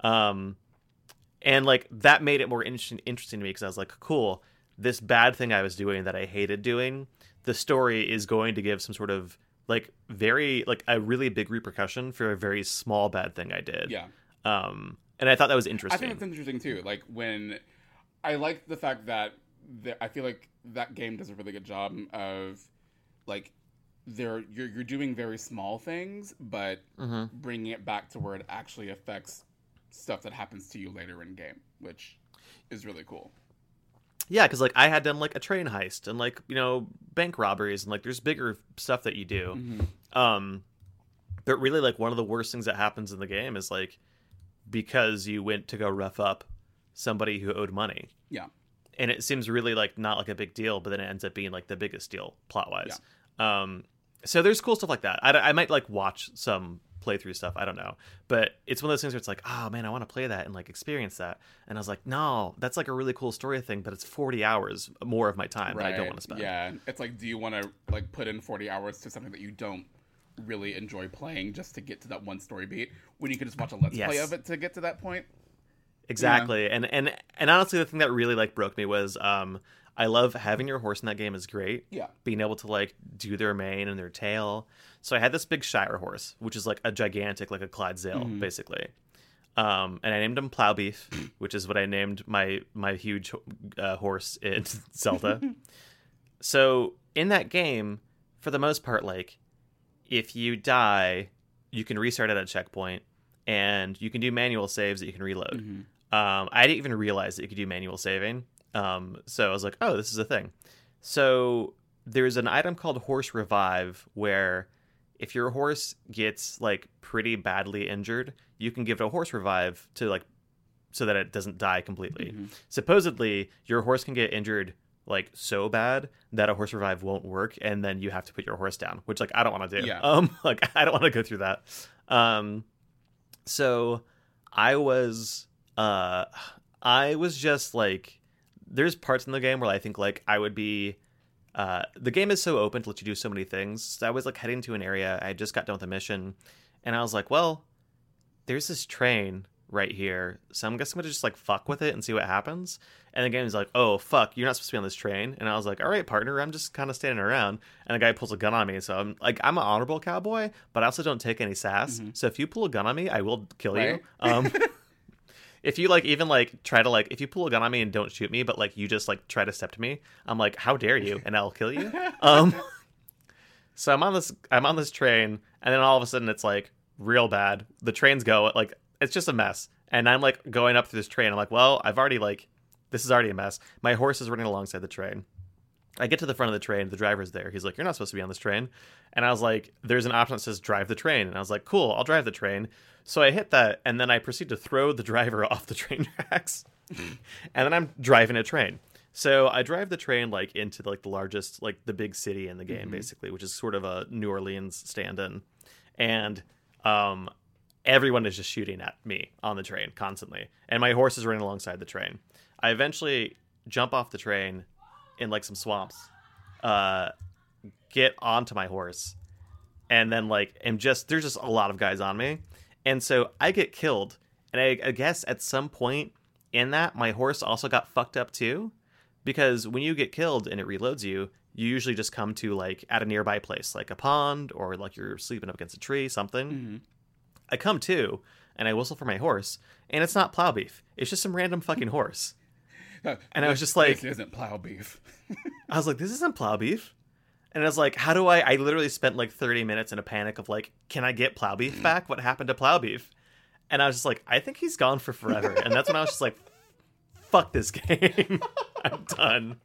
Um, and like that made it more interesting interesting to me because I was like, cool, this bad thing I was doing that I hated doing, the story is going to give some sort of like very like a really big repercussion for a very small bad thing I did. Yeah. Um, and I thought that was I interesting. think it's interesting too. Like when I like the fact that the, I feel like that game does a really good job of like there you're you're doing very small things, but Mm-hmm. bringing it back to where it actually affects stuff that happens to you later in game, which is really cool. Yeah, because like I had done like a train heist and like you know bank robberies and like there's bigger stuff that you do. Mm-hmm. Um, but really like one of the worst things that happens in the game is like because you went to go rough up somebody who owed money. Yeah. And it seems really like not like a big deal, but then it ends up being like the biggest deal plot wise. Um, so there's cool stuff like that. I, I might like watch some playthrough stuff. I don't know, but it's one of those things where it's like, oh man, I want to play that and like experience that. And I was like, no, that's like a really cool story thing, but it's forty hours more of my time Right. that I don't want to spend. Yeah. It's like, do you want to like put in forty hours to something that you don't really enjoy playing just to get to that one story beat when you could just watch a let's Yes. play of it to get to that point? Exactly. Yeah. And, and, and honestly, the thing that really like broke me was, um, I love having your horse in that game is great. Yeah. Being able to like do their mane and their tail. So I had this big Shire horse, which is like a gigantic, like a Clydesdale, Mm-hmm. basically. Um, and I named him Plowbeef, which is what I named my my huge uh, horse in Zelda. So in that game, for the most part, like if you die, you can restart at a checkpoint, and you can do manual saves that you can reload. Mm-hmm. Um, I didn't even realize that you could do manual saving. Um, so I was like, oh, this is a thing. So there's an item called Horse Revive where if your horse gets like pretty badly injured, you can give it a horse revive to like so that it doesn't die completely. Mm-hmm. Supposedly, your horse can get injured like so bad that a horse revive won't work, and then you have to put your horse down, which like I don't want to do. Yeah. Um, like I don't want to go through that. Um, so I was uh, I was just like, there's parts in the game where I think like I would be. Uh, the game is so open to let you do so many things. So I was like heading to an area. I just got done with the mission, and I was like, well, there's this train right here, so I'm guessing I'm gonna just like fuck with it and see what happens. And the game's like, oh fuck, you're not supposed to be on this train. And I was like, all right, partner, I'm just kind of standing around. And the guy pulls a gun on me, so I'm like, I'm an honorable cowboy, but I also don't take any sass. Mm-hmm. So if you pull a gun on me, I will kill Right. you. Um, if you like even like try to like if you pull a gun on me and don't shoot me, but like you just like try to step to me, I'm like, how dare you? And I'll kill you. Um, so I'm on this I'm on this train, and then all of a sudden it's like real bad. The trains go like it's just a mess. And I'm like going up through this train. I'm like, well, I've already like, this is already a mess. My horse is running alongside the train. I get to the front of the train. The driver's there. He's like, you're not supposed to be on this train. And I was like, there's an option that says drive the train. And I was like, cool, I'll drive the train. So I hit that. And then I proceed to throw the driver off the train tracks. And then I'm driving a train. So I drive the train like into like the largest, like the big city in the game, mm-hmm. basically, which is sort of a New Orleans stand-in. And, um, everyone is just shooting at me on the train constantly. And my horse is running alongside the train. I eventually jump off the train in like some swamps, uh, get onto my horse, and then like am just, there's just a lot of guys on me. And so I get killed. And I, I guess at some point in that, my horse also got fucked up too, because when you get killed and it reloads you, you usually just come to like at a nearby place, like a pond or like you're sleeping up against a tree, something. Mm-hmm. I come to and I whistle for my horse, and it's not Plow Beef. It's just some random fucking horse. Uh, and I was just like, this isn't Plow Beef. I was like, this isn't Plow Beef. And I was like, how do I, I literally spent like thirty minutes in a panic of like, can I get Plow Beef back? What happened to Plow Beef? And I was just like, I think he's gone for forever. And that's when I was just like, fuck this game. I'm done.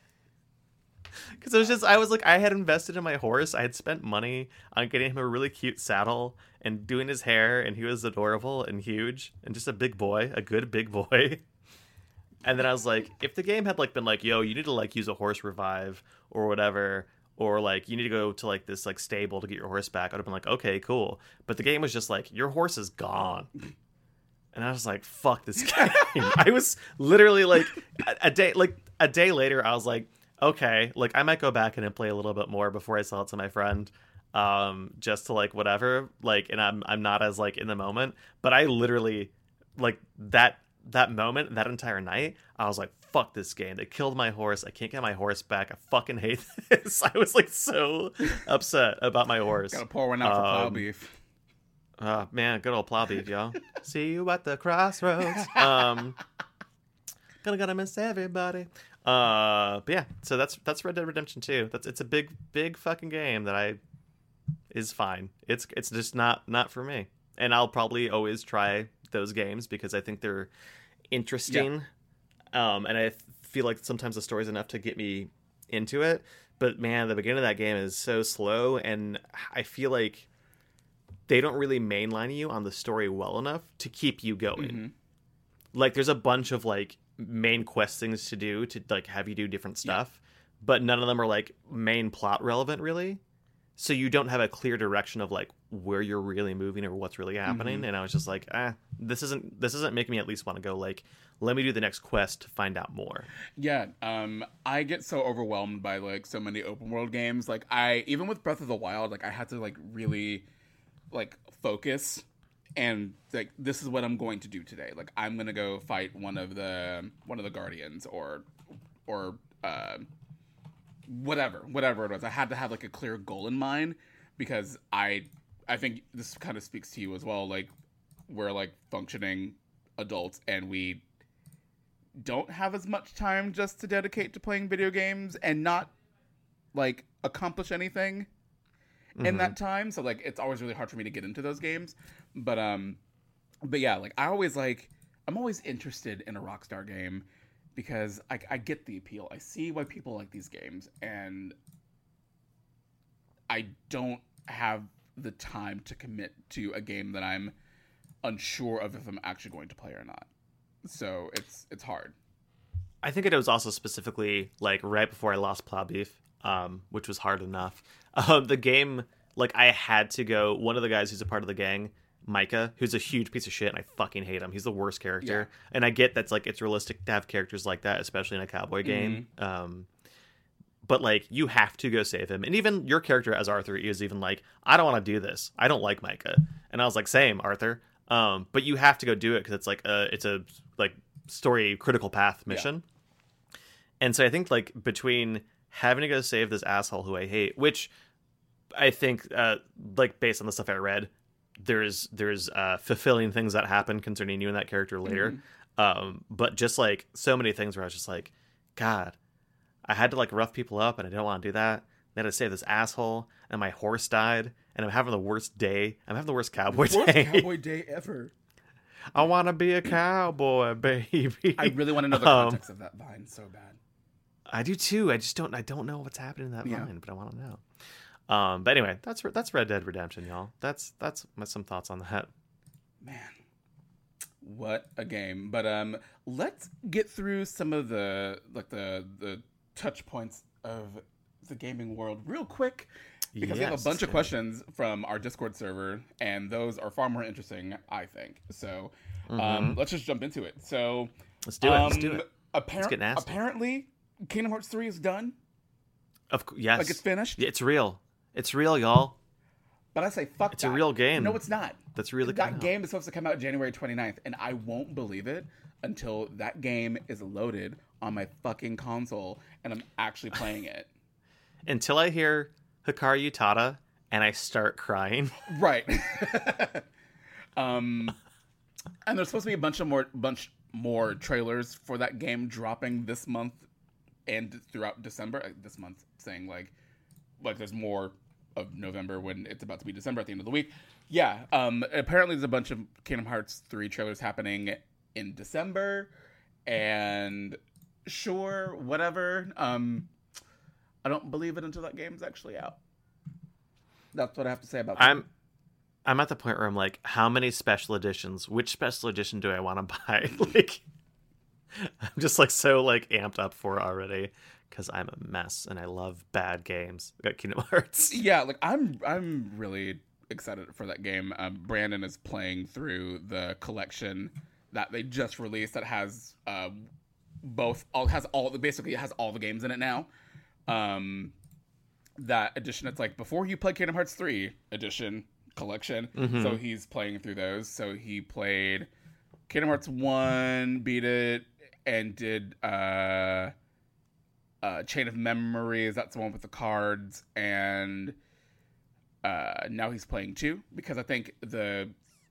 Because it was just, I was like, I had invested in my horse. I had spent money on getting him a really cute saddle and doing his hair. And he was adorable and huge and just a big boy, a good big boy. And then I was like, if the game had like been like, yo, you need to like use a horse revive or whatever, or like you need to go to like this like stable to get your horse back, I'd have been like, okay, cool. But the game was just like, your horse is gone. And I was like, fuck this game. I was literally like a, a day like a day later, I was like, okay, like I might go back in and play a little bit more before I sell it to my friend. Um, just to like whatever. Like, and I'm I'm not as like in the moment. But I literally like that that moment, that entire night, I was like, fuck this game. They killed my horse. I can't get my horse back. I fucking hate this. I was like so upset about my horse. Gotta pour one out for um, Plow Beef. Oh, man, good old Plow Beef, y'all. See you at the crossroads. Um, gonna gonna miss everybody. Uh, but yeah, so that's that's Red Dead Redemption two. That's it's a big big fucking game that I is fine. It's it's just not not for me. And I'll probably always try those games because I think they're interesting. Yeah. Um, and I feel like sometimes the story's enough to get me into it. But man, the beginning of that game is so slow, and I feel like they don't really mainline you on the story well enough to keep you going. Mm-hmm. Like, there's a bunch of like main quest things to do to like have you do different stuff, yeah. but none of them are like main plot relevant, really. So you don't have a clear direction of like where you're really moving or what's really happening. Mm-hmm. And I was just like, ah, this isn't this isn't making me at least want to go like, let me do the next quest to find out more. Yeah, um, I get so overwhelmed by like so many open world games. Like I even with Breath of the Wild, like I had to like really like focus and like this is what I'm going to do today. Like I'm gonna go fight one of the one of the Guardians or or uh, whatever whatever it was. I had to have like a clear goal in mind because I I think this kind of speaks to you as well. Like we're like functioning adults and we don't have as much time just to dedicate to playing video games and not like accomplish anything mm-hmm. in that time. So like it's always really hard for me to get into those games. But um but yeah, like I always like I'm always interested in a Rockstar game because I, I get the appeal. I see why people like these games and I don't have the time to commit to a game that I'm unsure of if I'm actually going to play or not. So it's it's hard. I think it was also specifically like right before I lost Plow Beef, um, which was hard enough. Um, the game, like I had to go. One of the guys who's a part of the gang, Micah, who's a huge piece of shit, and I fucking hate him. He's the worst character, yeah. and I get that's like it's realistic to have characters like that, especially in a cowboy game. Mm-hmm. Um, but like you have to go save him, and even your character as Arthur is even like, I don't want to do this. I don't like Micah, and I was like, same, Arthur. Um, but you have to go do it because it's like a, it's a like story critical path mission. Yeah. And so I think like between having to go save this asshole who I hate, which I think uh, like based on the stuff I read, there's there's uh, fulfilling things that happen concerning you and that character later. Mm-hmm. Um, but just like so many things where I was just like, God, I had to like rough people up and I didn't want to do that. I had to save this asshole and my horse died. And I'm having the worst day. I'm having the worst cowboy the worst day. cowboy day ever. I want to be a cowboy, baby. I really want to know the context um, of that vine so bad. I do too. I just don't. I don't know what's happening in that yeah. vine, but I want to know. Um, but anyway, that's that's Red Dead Redemption, y'all. That's that's my, some thoughts on that. Man, what a game! But um, let's get through some of the like the the touch points of the gaming world real quick. Because yes, we have a bunch of questions from our Discord server, and those are far more interesting, I think. So mm-hmm. um, let's just jump into it. So let's do it. Um, let's do it. Appar- let's get nasty. Apparently, Kingdom Hearts three is done. Of yes, like it's finished. Yeah, it's real. It's real, y'all. But I say fuck. It's that. a real game. No, it's not. That's really that game is supposed to come out January twenty-ninth, and I won't believe it until that game is loaded on my fucking console and I'm actually playing it. Until I hear Hikaru Utada and I start crying. Right. um, and there's supposed to be a bunch of more bunch more trailers for that game dropping this month and throughout December. Uh, This month, saying like, like there's more of November when it's about to be December at the end of the week. Yeah. Um. Apparently, there's a bunch of Kingdom Hearts three trailers happening in December, and sure, whatever. Um, I don't believe it until that game's actually out. That's what I have to say about that. I'm I'm at the point where I'm like, how many special editions? Which special edition do I want to buy? Like, I'm just like so like amped up for it already because I'm a mess and I love bad games. I got Kingdom Hearts. Yeah, like I'm I'm really excited for that game. Um, Brandon is playing through the collection that they just released that has uh, both all has all the basically it has all the games in it now. Um, that edition, it's like before you played Kingdom Hearts three edition collection. Mm-hmm. So he's playing through those. So he played Kingdom Hearts one, beat it, and did uh, uh, Chain of Memories. That's the one with the cards. And uh, now he's playing two because I think the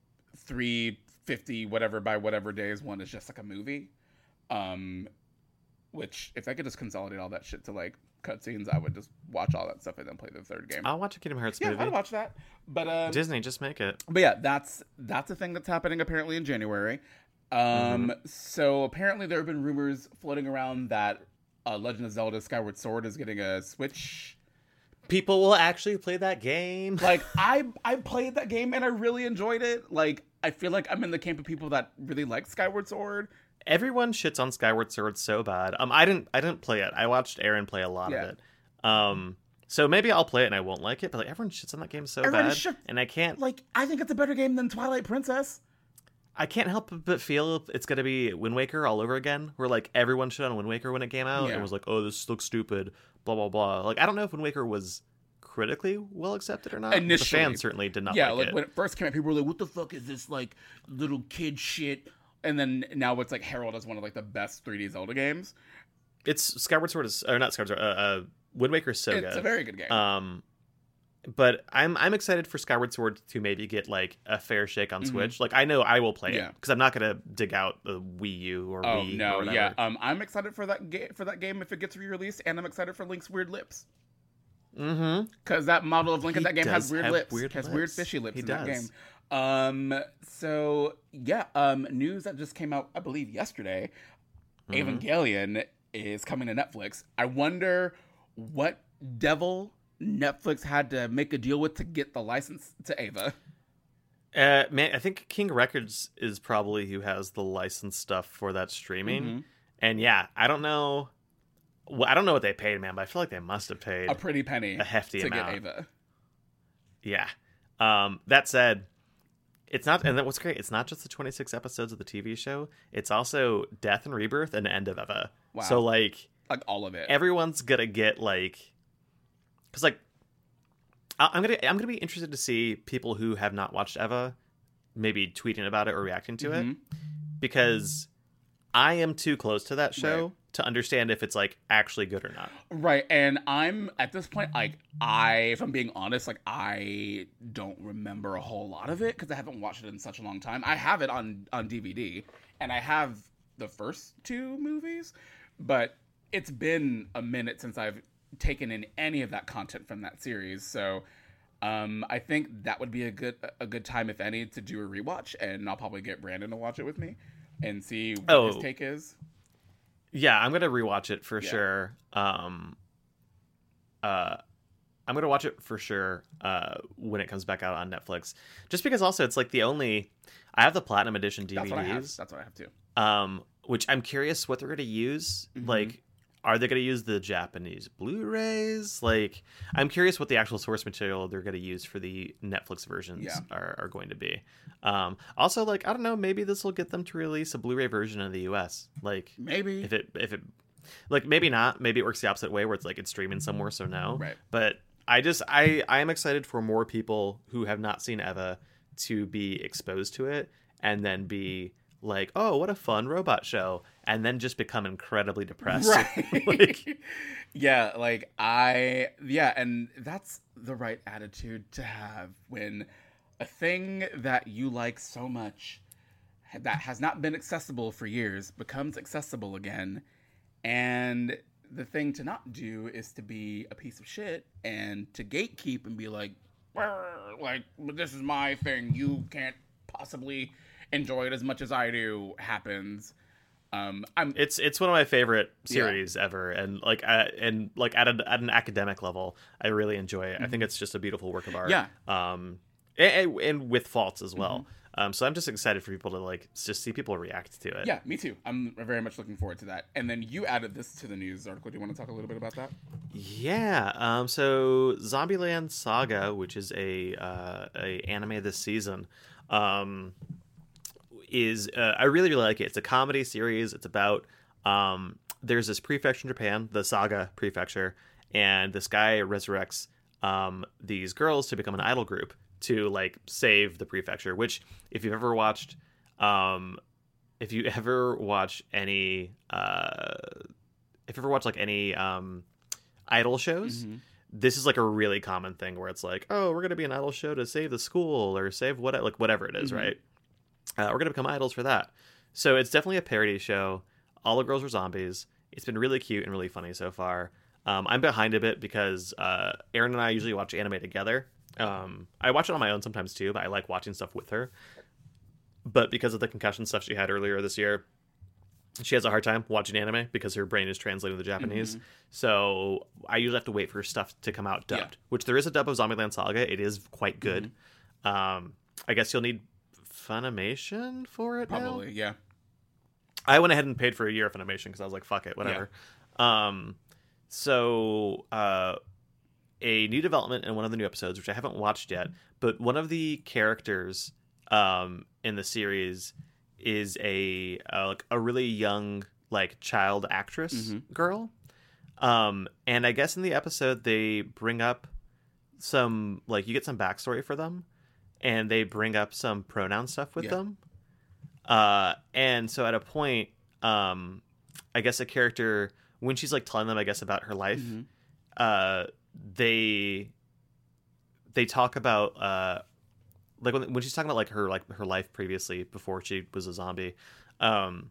three fifty whatever by whatever days one is just like a movie. Um, which if I could just consolidate all that shit to like cutscenes, I would just watch all that stuff and then play the third game. I'll watch a Kingdom Hearts yeah, movie. I'd watch that. But um, Disney, just make it. But yeah, that's that's a thing that's happening apparently in January. Um, mm-hmm. So apparently there have been rumors floating around that uh, Legend of Zelda: Skyward Sword is getting a Switch. People will actually play that game. Like I, I played that game and I really enjoyed it. Like I feel like I'm in the camp of people that really like Skyward Sword. Everyone shits on Skyward Sword so bad. Um, I didn't. I didn't play it. I watched Aaron play a lot yeah. of it. Um, so maybe I'll play it and I won't like it. But like everyone shits on that game so Everybody bad, should, and I can't. Like I think it's a better game than Twilight Princess. I can't help but feel it's gonna be Wind Waker all over again. Where like everyone shit on Wind Waker when it came out yeah. and was like, "Oh, this looks stupid." Blah blah blah. Like I don't know if Wind Waker was critically well accepted or not. Initially, the fans certainly did not. Yeah, like, like it. when it first came out, people were like, "What the fuck is this like little kid shit?" And then now it's like heralded as one of like the best three D Zelda games. It's Skyward Sword is or not Skyward Sword. Uh, uh, Wind Waker is so it's good. It's a very good game. Um, but I'm I'm excited for Skyward Sword to maybe get like a fair shake on mm-hmm. Switch. Like I know I will play yeah. it because I'm not gonna dig out the Wii U or oh, Wii. no, or yeah. Um, I'm excited for that game for that game if it gets re-released, and I'm excited for Link's weird lips. Mm-hmm. Because that model of Link he in that game has weird lips. Weird has lips. weird fishy lips he in does. that game. Um, so yeah, um, news that just came out, I believe yesterday, mm-hmm. Evangelion is coming to Netflix. I wonder what devil Netflix had to make a deal with to get the license to Eva. Uh, man, I think King Records is probably who has the license stuff for that streaming. Mm-hmm. And yeah, I don't know. Well, I don't know what they paid, man, but I feel like they must have paid a pretty penny a hefty to amount get Eva. Yeah. Um, that said, it's not, and that what's great, it's not just the twenty-six episodes of the T V show, it's also Death and Rebirth and End of Eva. Wow. So, like, like all of it. Everyone's gonna get, like, because, like, I'm gonna, I'm gonna be interested to see people who have not watched Eva maybe tweeting about it or reacting to mm-hmm. it, because I am too close to that show right. to understand if it's, like, actually good or not. Right, and I'm, at this point, like, I, if I'm being honest, like, I don't remember a whole lot of it, because I haven't watched it in such a long time. I have it on, on D V D, and I have the first two movies, but it's been a minute since I've taken in any of that content from that series, so um, I think that would be a good a good time, if any, to do a rewatch, and I'll probably get Brandon to watch it with me, and see what oh. his take is. Yeah, I'm gonna rewatch it for yeah. sure. Um, uh, I'm gonna watch it for sure uh, when it comes back out on Netflix. Just because, also, it's like the only I have the Platinum Edition D V Ds. That's what I have. That's what I have too. Um, which I'm curious what they're gonna use. Mm-hmm. Like, are they gonna use the Japanese Blu-rays? Like, I'm curious what the actual source material they're gonna use for the Netflix versions yeah. are, are going to be. Um, also, like, I don't know, maybe this will get them to release a Blu-ray version in the U S. Like, maybe if it if it like maybe not. Maybe it works the opposite way, where it's like it's streaming somewhere, so no. Right. But I just I I am excited for more people who have not seen Eva to be exposed to it and then be like, oh, what a fun robot show, and then just become incredibly depressed. Right. Like, yeah, like I, yeah, and that's the right attitude to have when a thing that you like so much that has not been accessible for years becomes accessible again. And the thing to not do is to be a piece of shit and to gatekeep and be like, like, this is my thing. You can't possibly enjoy it as much as I do happens. Um, I'm, it's it's one of my favorite series yeah. ever, and like uh, and like at an at an academic level, I really enjoy it. Mm-hmm. I think it's just a beautiful work of art. Yeah. Um, and, and with faults as well. Mm-hmm. Um, so I'm just excited for people to like just see people react to it. Yeah, me too. I'm very much looking forward to that. And then you added this to the news article. Do you want to talk a little bit about that? Yeah. Um. So Zombieland Saga, which is a uh, a anime this season, um. is uh, I really really like it. It's a comedy series. It's about um there's this prefecture in Japan, the Saga prefecture, and this guy resurrects um these girls to become an idol group to like save the prefecture, which if you've ever watched um if you ever watch any uh if you ever watch like any um idol shows, mm-hmm. this is like a really common thing where it's like, oh, we're gonna be an idol show to save the school or save what like whatever it is, mm-hmm. right? Uh, we're going to become idols for that. So it's definitely a parody show. All the girls are zombies. It's been really cute and really funny so far. Um, I'm behind a bit because uh, Erin and I usually watch anime together. Um, I watch it on my own sometimes too, but I like watching stuff with her. But because of the concussion stuff she had earlier this year, she has a hard time watching anime because her brain is translating to Japanese. Mm-hmm. So I usually have to wait for stuff to come out dubbed, yeah. which there is a dub of Zombieland Saga. It is quite good. Mm-hmm. Um, I guess you'll need Funimation for it probably now? Yeah, I went ahead and paid for a year of Funimation because I was like, fuck it, whatever. Yeah. Um so uh a new development in one of the new episodes, which I haven't watched yet, but one of the characters um in the series is a uh, like a really young like child actress mm-hmm. girl, um and I guess in the episode they bring up some like you get some backstory for them. And they bring up some pronoun stuff with yeah. them. Uh, and so at a point, um, I guess a character, when she's like telling them, I guess, about her life, mm-hmm. uh, they they talk about uh, like when, when she's talking about like her like her life previously before she was a zombie. Um,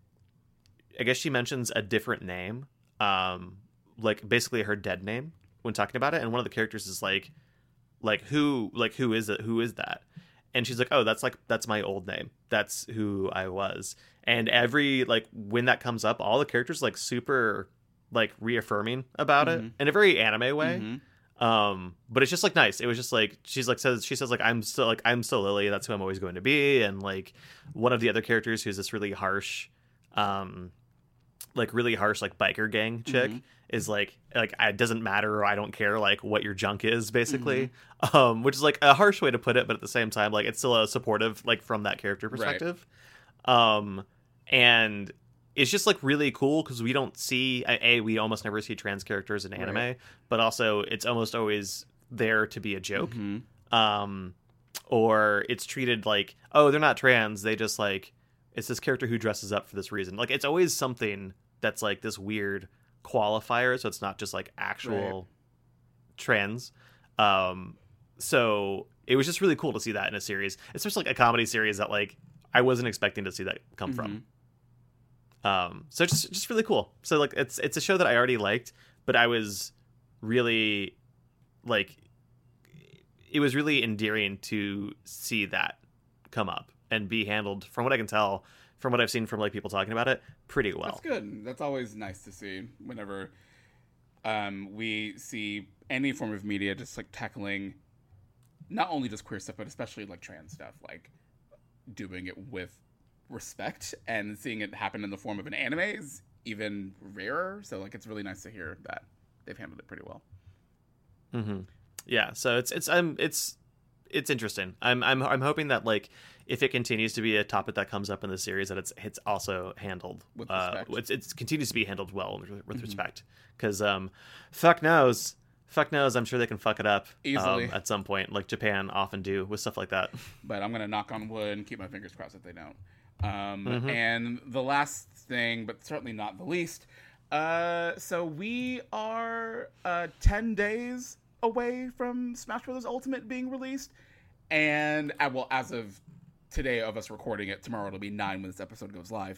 I guess she mentions a different name, um, like basically her dead name when talking about it. And one of the characters is like. Like who, like who is it? Who is that? And she's like, oh, that's like that's my old name. That's who I was. And every like when that comes up, all the characters like super like reaffirming about mm-hmm. it in a very anime way. Mm-hmm. Um, but it's just like nice. It was just like she's like says she says like I'm still like I'm still Lily. That's who I'm always going to be. And like one of the other characters who's this really harsh, um, like really harsh like biker gang chick. Mm-hmm. Is like like it doesn't matter or I don't care like what your junk is basically, mm-hmm. um, which is like a harsh way to put it, but at the same time like it's still a supportive like from that character perspective, right. um, and it's just like really cool because we don't see a we almost never see trans characters in anime, right. but also it's almost always there to be a joke, mm-hmm. um, or it's treated like oh they're not trans they just like it's this character who dresses up for this reason like it's always something that's like this weird. Qualifier, so it's not just like actual right. trends. Um, so it was just really cool to see that in a series, especially like a comedy series that like I wasn't expecting to see that come mm-hmm. from. Um, so just just really cool. So like it's it's a show that I already liked, but I was really like it was really endearing to see that come up and be handled, from what I can tell. From what I've seen from like people talking about it, pretty well. That's good. That's always nice to see whenever um, we see any form of media just like tackling not only just queer stuff, but especially like trans stuff, like doing it with respect and seeing it happen in the form of an anime is even rarer. So like it's really nice to hear that they've handled it pretty well. Mm-hmm. Yeah. So it's it's um it's it's interesting. I'm I'm I'm hoping that like. If it continues to be a topic that comes up in the series, that it's it's also handled with respect. Uh, it's it continues to be handled well with, with mm-hmm. respect. Because um, fuck knows, fuck knows. I'm sure they can fuck it up easily um, at some point, like Japan often do with stuff like that. But I'm gonna knock on wood and keep my fingers crossed that they don't. Um, Mm-hmm. And the last thing, but certainly not the least, uh, so we are uh, ten days away from Smash Bros. Ultimate being released. And, uh, well, as of today of us recording it, tomorrow it'll be nine when this episode goes live.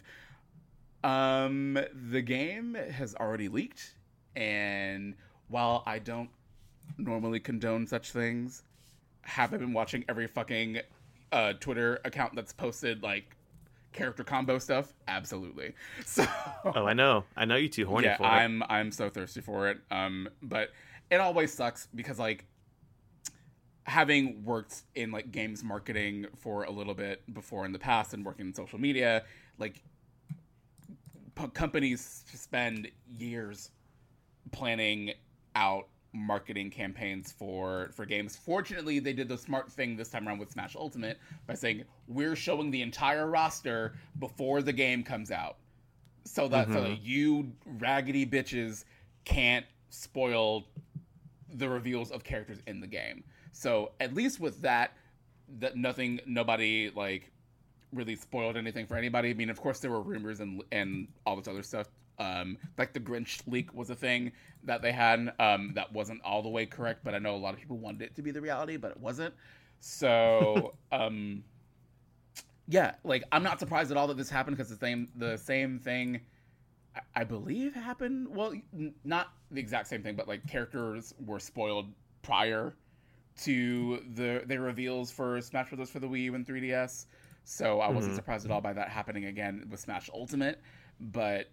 Um, the game has already leaked. And while I don't normally condone such things, have I been watching every fucking uh, Twitter account that's posted, like, character combo stuff? Absolutely. So Oh, I know. I know you two horny yeah, for it. I'm I'm so thirsty for it. Um, but it always sucks because, like, having worked in, like, games marketing for a little bit before in the past and working in social media, like, p- companies spend years planning out marketing campaigns for for games. Fortunately, they did the smart thing this time around with Smash Ultimate by saying we're showing the entire roster before the game comes out, so that, mm-hmm. so that you raggedy bitches can't spoil the reveals of characters in the game. So at least with that, that nothing, nobody like really spoiled anything for anybody. I mean, of course there were rumors and and all this other stuff. Um, like the Grinch leak was a thing that they had um, that wasn't all the way correct, but I know a lot of people wanted it to be the reality, but it wasn't. So, um, yeah, like I'm not surprised at all that this happened because the same the same thing, I, I believe, happened. Well, n- not the exact same thing, but like characters were spoiled prior to the their reveals for Smash Bros. For the Wii U and three D S. So I wasn't mm-hmm. surprised at all by that happening again with Smash Ultimate, but.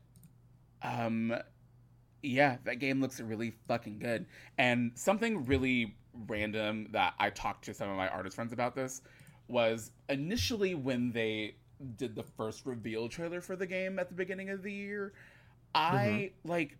Um, yeah, that game looks really fucking good. And something really random that I talked to some of my artist friends about this was initially when they did the first reveal trailer for the game at the beginning of the year, I, mm-hmm. like,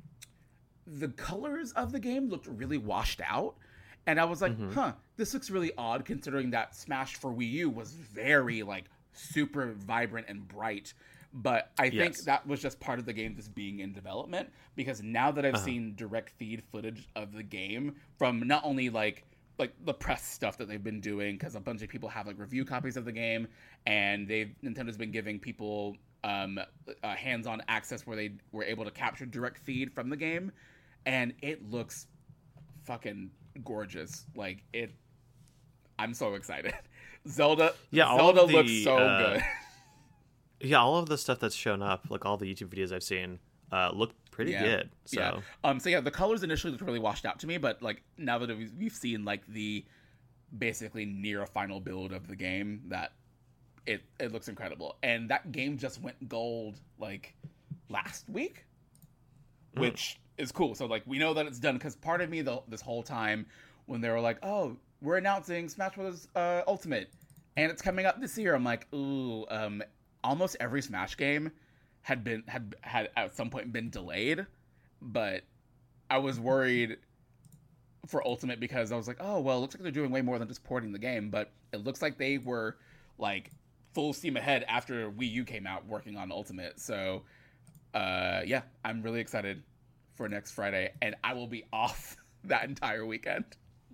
the colors of the game looked really washed out. And I was like, mm-hmm. huh, this looks really odd considering that Smash for Wii U was very, like, super vibrant and bright. But I think yes. that was just part of the game just being in development, because now that I've uh-huh. seen direct feed footage of the game from not only like like the press stuff that they've been doing, because a bunch of people have like review copies of the game, and they've Nintendo's been giving people um, uh, hands-on access where they were able to capture direct feed from the game, and it looks fucking gorgeous. Like it, I'm so excited. Zelda, yeah, Zelda the, looks so uh... good. Yeah, all of the stuff that's shown up, like all the YouTube videos I've seen, uh, look pretty yeah. good. So. Yeah. Um. So yeah, the colors initially looked really washed out to me, but like now that we've, we've seen like the basically near a final build of the game, that it it looks incredible. And that game just went gold like last week, mm. which is cool. So like we know that it's done, because part of me the, this whole time when they were like, oh, we're announcing Smash Bros. Uh, Ultimate, and it's coming up this year, I'm like, ooh, um. almost every Smash game had been had had at some point been delayed, but I was worried for Ultimate because I was like, oh well, it looks like they're doing way more than just porting the game, but it looks like they were like full steam ahead after Wii U came out working on Ultimate. So uh, yeah, I'm really excited for next Friday, and I will be off that entire weekend.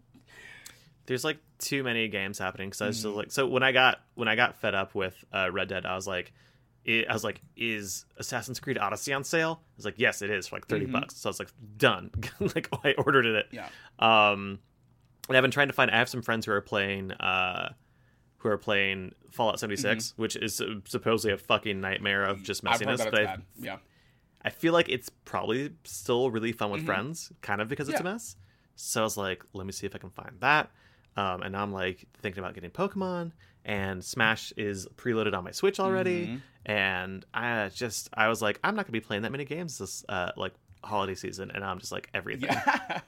There's like too many games happening, because I was mm. still like, so when I got when I got fed up with uh, Red Dead, I was like, it, I was like, is Assassin's Creed Odyssey on sale? I was like, yes, it is, for like thirty mm-hmm. bucks. So I was like, done. Like I ordered it. Yeah. Um, and I've been trying to find. I have some friends who are playing, uh, who are playing Fallout seventy-six, mm-hmm. which is supposedly a fucking nightmare of just messiness. I've heard that it's but bad. I, yeah. I feel like it's probably still really fun with mm-hmm. friends, kind of because it's yeah. a mess. So I was like, let me see if I can find that. Um, and now I'm like thinking about getting Pokemon, and Smash is preloaded on my Switch already. Mm-hmm. And I just, I was like, I'm not gonna be playing that many games this uh, like holiday season, and I'm just like everything. Yeah.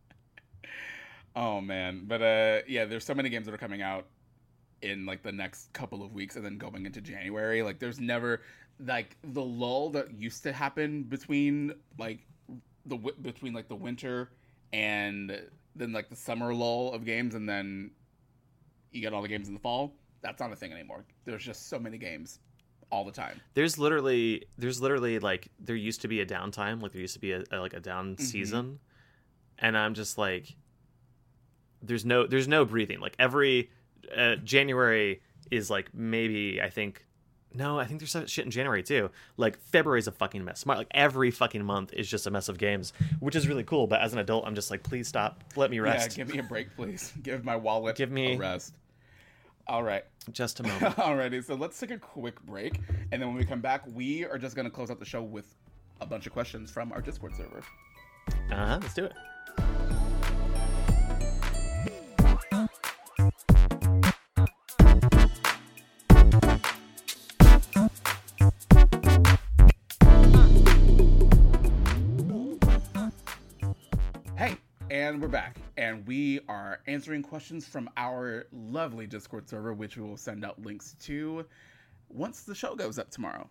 Oh man, but uh, yeah, there's so many games that are coming out in like the next couple of weeks, and then going into January. Like, there's never like the lull that used to happen between like the between like the winter and then like the summer lull of games, and then you get all the games in the fall. That's not a thing anymore. There's just so many games all the time. There's literally there's literally like there used to be a downtime, like there used to be a, a like a down mm-hmm. season, and I'm just like there's no there's no breathing. Like every uh, January is like maybe I think No, I think there's some shit in January too. Like February's a fucking mess. Mar- Like every fucking month is just a mess of games, which is really cool. But as an adult, I'm just like, please stop. Let me rest. Yeah, give me a break, please. Give my wallet Give me a rest. All right. Just a moment. Alrighty, so let's take a quick break, and then when we come back, we are just going to close out the show with a bunch of questions from our Discord server. Uh-huh, let's do it. Hey, and we're back, and we are answering questions from our lovely Discord server, which we will send out links to once the show goes up tomorrow.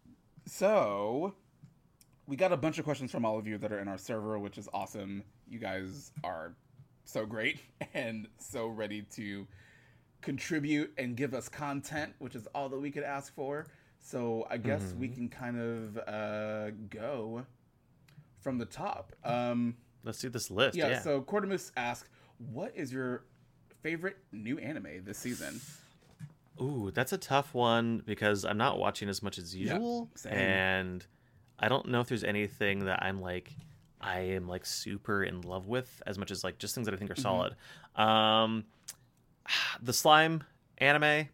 So, we got a bunch of questions from all of you that are in our server, which is awesome. You guys are so great and so ready to contribute and give us content, which is all that we could ask for. So, I guess mm-hmm. we can kind of uh, go from the top. Um... Let's do this list. Yeah, yeah. So Quartermus asked, what is your favorite new anime this season? Ooh, that's a tough one because I'm not watching as much as usual. Yeah, same. And I don't know if there's anything that I'm like, I am like super in love with as much as like just things that I think are solid. Mm-hmm. Um, the Slime anime,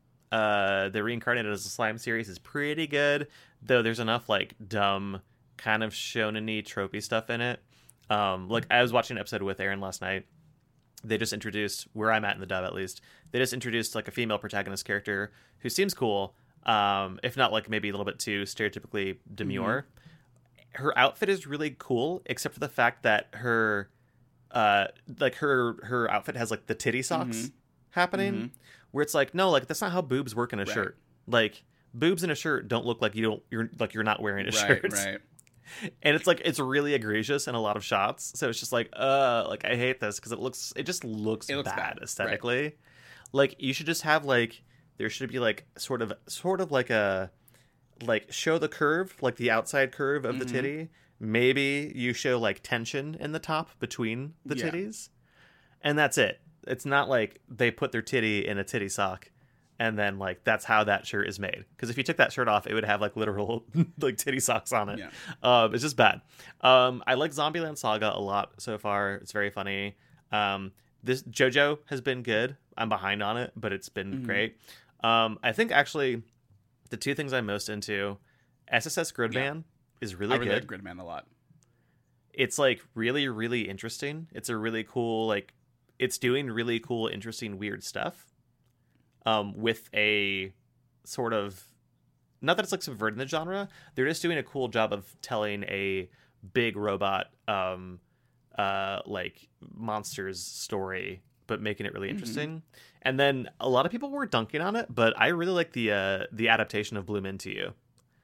uh, the Reincarnated as a Slime series is pretty good, though there's enough like dumb kind of shonen-y tropey stuff in it. Um, like I was watching an episode with Aaron last night. They just introduced, where I'm at in the dub at least, they just introduced like a female protagonist character who seems cool, um, if not like maybe a little bit too stereotypically demure. Mm-hmm. Her outfit is really cool, except for the fact that her, uh, like her her outfit has like the titty socks mm-hmm. happening, mm-hmm. where it's like no, like that's not how boobs work in a right. shirt. Like boobs in a shirt don't look like you don't you're like you're not wearing a right, shirt. Right. And it's like it's really egregious in a lot of shots, so it's just like uh like I hate this because it looks it just looks, it looks bad, bad aesthetically. Right. Like you should just have like there should be like sort of sort of like a like show the curve, like the outside curve of mm-hmm. the titty. Maybe you show like tension in the top between the yeah. titties, and that's it. It's not like they put their titty in a titty sock. And then, like, that's how that shirt is made. Because if you took that shirt off, it would have, like, literal, like, titty socks on it. Yeah. Um, it's just bad. Um, I like Zombieland Saga a lot so far. It's very funny. Um, this JoJo has been good. I'm behind on it, but it's been mm-hmm. great. Um, I think, actually, the two things I'm most into, S S S Gridman yeah. is really, I really good. like Gridman a lot. It's, like, really, really interesting. It's a really cool, like, it's doing really cool, interesting, weird stuff. Um, with a sort of, not that it's like subverting the genre, they're just doing a cool job of telling a big robot, um, uh, like monsters story, but making it really interesting. Mm-hmm. And then a lot of people were dunking on it, but I really like the uh, the adaptation of Bloom Into You.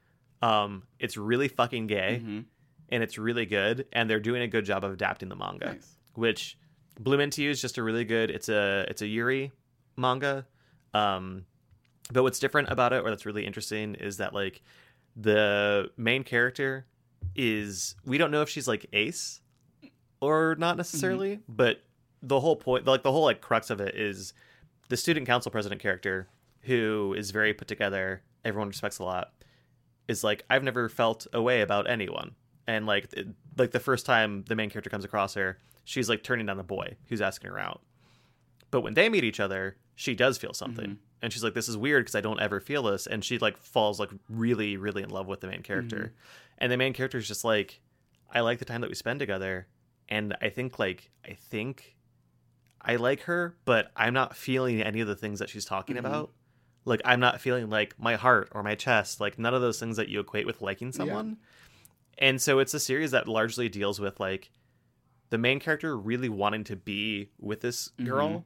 Um, it's really fucking gay, mm-hmm. and it's really good, and they're doing a good job of adapting the manga. Nice. Which Bloom Into You is just a really good. It's a it's a Yuri manga. Um, but what's different about it, or that's really interesting, is that like the main character is, we don't know if she's like ace or not necessarily, mm-hmm. but the whole point, like the whole like crux of it is the student council president character, who is very put together, everyone respects a lot, is like, I've never felt a way about anyone. And like, it, like the first time the main character comes across her, she's like turning down the boy who's asking her out. But when they meet each other, she does feel something. Mm-hmm. And she's like, this is weird because I don't ever feel this. And she like falls like really, really in love with the main character. Mm-hmm. And the main character is just like, I like the time that we spend together. And I think like, I think I like her, but I'm not feeling any of the things that she's talking mm-hmm. about. Like, I'm not feeling like my heart or my chest, like none of those things that you equate with liking someone. Yeah. And so it's a series that largely deals with like the main character really wanting to be with this girl. Mm-hmm.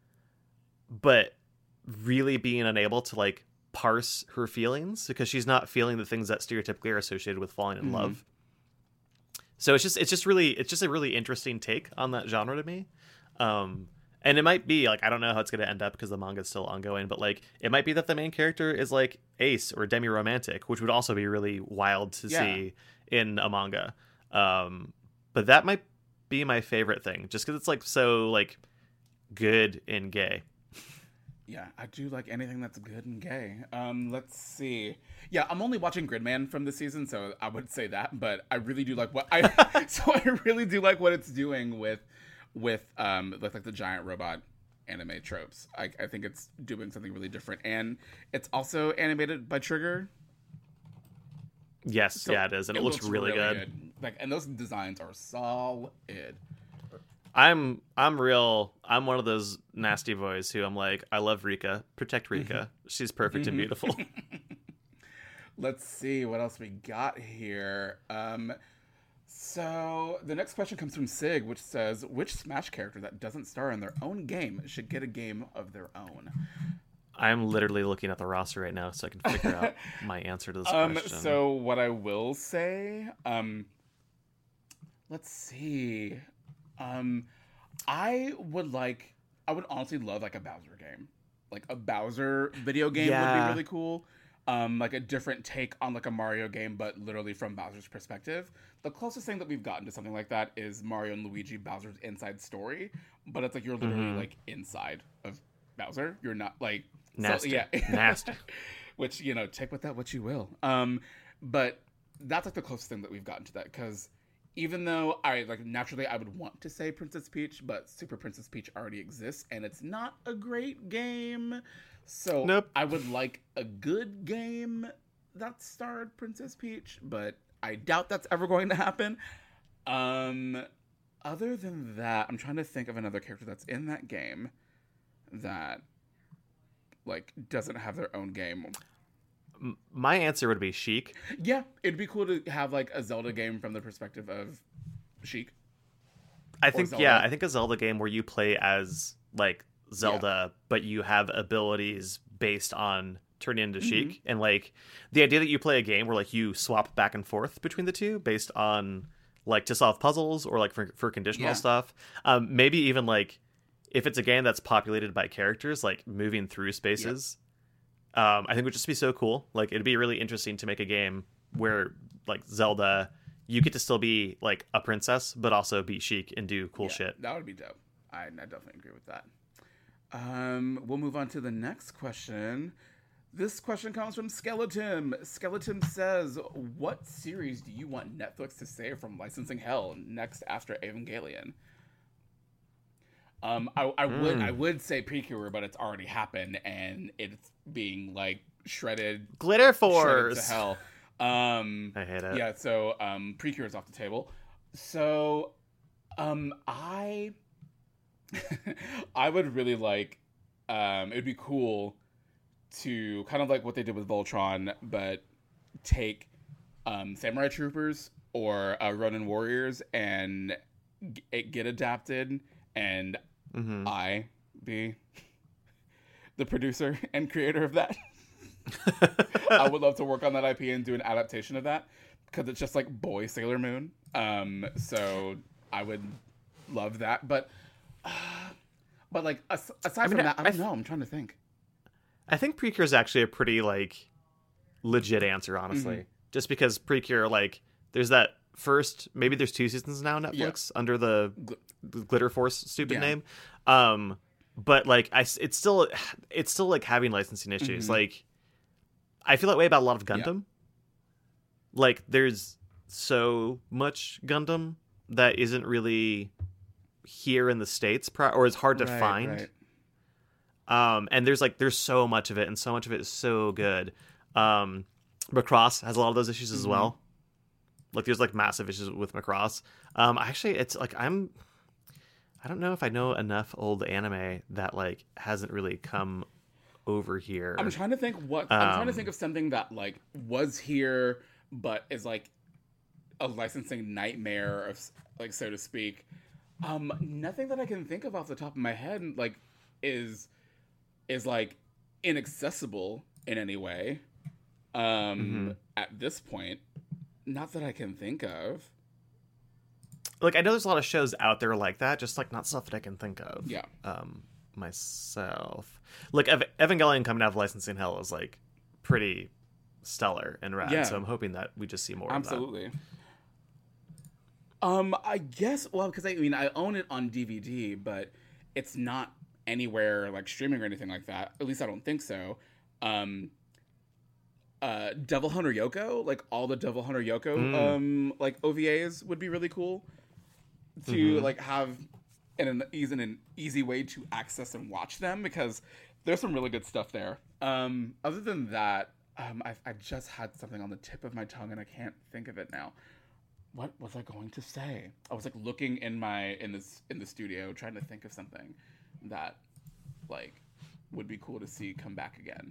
But really being unable to like parse her feelings because she's not feeling the things that stereotypically are associated with falling in mm-hmm. love. So it's just it's just really it's just a really interesting take on that genre to me. Um, and it might be like, I don't know how it's going to end up because the manga is still ongoing, but like it might be that the main character is like ace or demi-romantic, which would also be really wild to yeah. see in a manga. Um, but that might be my favorite thing just because it's like so like good and gay. Yeah, I do like anything that's good and gay. Um, let's see. Yeah, I'm only watching Gridman from this season, so I would say that. But I really do like what I. so I really do like what it's doing with, with um, with like the giant robot anime tropes. I, I think it's doing something really different, and it's also animated by Trigger. Yes, So yeah, it is, and it, it looks, looks really, really good. good. Like, and those designs are solid. I'm I'm real. I'm one of those nasty boys who I'm like, I love Rika. Protect Rika. Mm-hmm. She's perfect mm-hmm. and beautiful. Let's see what else we got here. Um, so the next question comes from Sig, which says, which Smash character that doesn't star in their own game should get a game of their own? I'm literally looking at the roster right now so I can figure out my answer to this um, question. So what I will say, um, let's see. Um, I would like, I would honestly love like a Bowser game, like a Bowser video game yeah. would be really cool. Um, like a different take on like a Mario game, but literally from Bowser's perspective. The closest thing that we've gotten to something like that is Mario and Luigi Bowser's Inside Story, but it's like you're literally mm-hmm. like inside of Bowser. You're not like nasty, so, yeah, nasty. Which, you know, take with that what you will. Um, but that's like the closest thing that we've gotten to that because. Even though I like naturally I would want to say Princess Peach, but Super Princess Peach already exists and it's not a great game. So nope. I would like a good game that starred Princess Peach, but I doubt that's ever going to happen. Um, other than that, I'm trying to think of another character that's in that game that like doesn't have their own game. My answer would be Sheik. Yeah, it'd be cool to have like a Zelda game from the perspective of Sheik. I think Zelda. yeah, I think a Zelda game where you play as like Zelda, yeah. but you have abilities based on turning into mm-hmm. Sheik, and like the idea that you play a game where like you swap back and forth between the two based on like to solve puzzles or like for for conditional yeah. stuff. Um, maybe even like if it's a game that's populated by characters, like moving through spaces. Yep. Um, I think it would just be so cool. Like, it'd be really interesting to make a game where, like, Zelda, you get to still be, like, a princess, but also be Sheik and do cool yeah, shit. That would be dope. I, I definitely agree with that. Um, we'll move on to the next question. This question comes from Skeleton. Skeleton says, what series do you want Netflix to save from licensing hell next after Evangelion? Um, I, I mm. would I would say Precure, but it's already happened and it's being like shredded, Glitter Force shredded to hell. Um, I hate it. Yeah, so um, Precure is off the table. So, um, I I would really like. Um, it'd be cool to kind of like what they did with Voltron, but take um, Samurai Troopers or uh, Ronin Warriors and g- get adapted. And mm-hmm. I be the producer and creator of that. I would love to work on that I P and do an adaptation of that because it's just like boy Sailor Moon. Um, so I would love that. But, uh, but like as- aside I mean, from that, I don't I th- know. I'm trying to think. I think Precure is actually a pretty like legit answer, honestly. Mm-hmm. Just because Precure, like, there's that first, maybe there's two seasons now on Netflix yeah. under the Gl- Glitter Force stupid yeah. name. Um, but like I, it's still, it's still like having licensing issues. Mm-hmm. Like I feel that way about a lot of Gundam. Yeah. Like there's so much Gundam that isn't really here in the States pro- or is hard to right, find. Right. Um, and there's like, there's so much of it and so much of it is so good. Um, Macross has a lot of those issues mm-hmm. as well. Like there's like massive issues with Macross. Um, actually, it's like I'm, I don't know if I know enough old anime that like hasn't really come over here. I'm trying to think what um, I'm trying to think of something that like was here but is like a licensing nightmare, of, like so to speak. Um, nothing that I can think of off the top of my head like is is like inaccessible in any way. Um, mm-hmm. At this point. Not that I can think of. Like, I know there's a lot of shows out there like that, just, like, not stuff that I can think of. Yeah. Um, myself. Like, Ev- Evangelion coming out of licensing hell is, like, pretty stellar and rad. Yeah. So I'm hoping that we just see more Absolutely. of that. Um, I guess, well, because, I mean, I own it on D V D, but it's not anywhere like streaming or anything like that. At least I don't think so. Um, uh, Devil Hunter Yoko, like all the Devil Hunter Yoko, mm. um, like O V As would be really cool to mm-hmm. like have in an easy, in an easy way to access and watch them, because there's some really good stuff there. Um, other than that, um, I, I just had something on the tip of my tongue and I can't think of it now. What was I going to say? I was like looking in my in this in the studio trying to think of something that like would be cool to see come back again.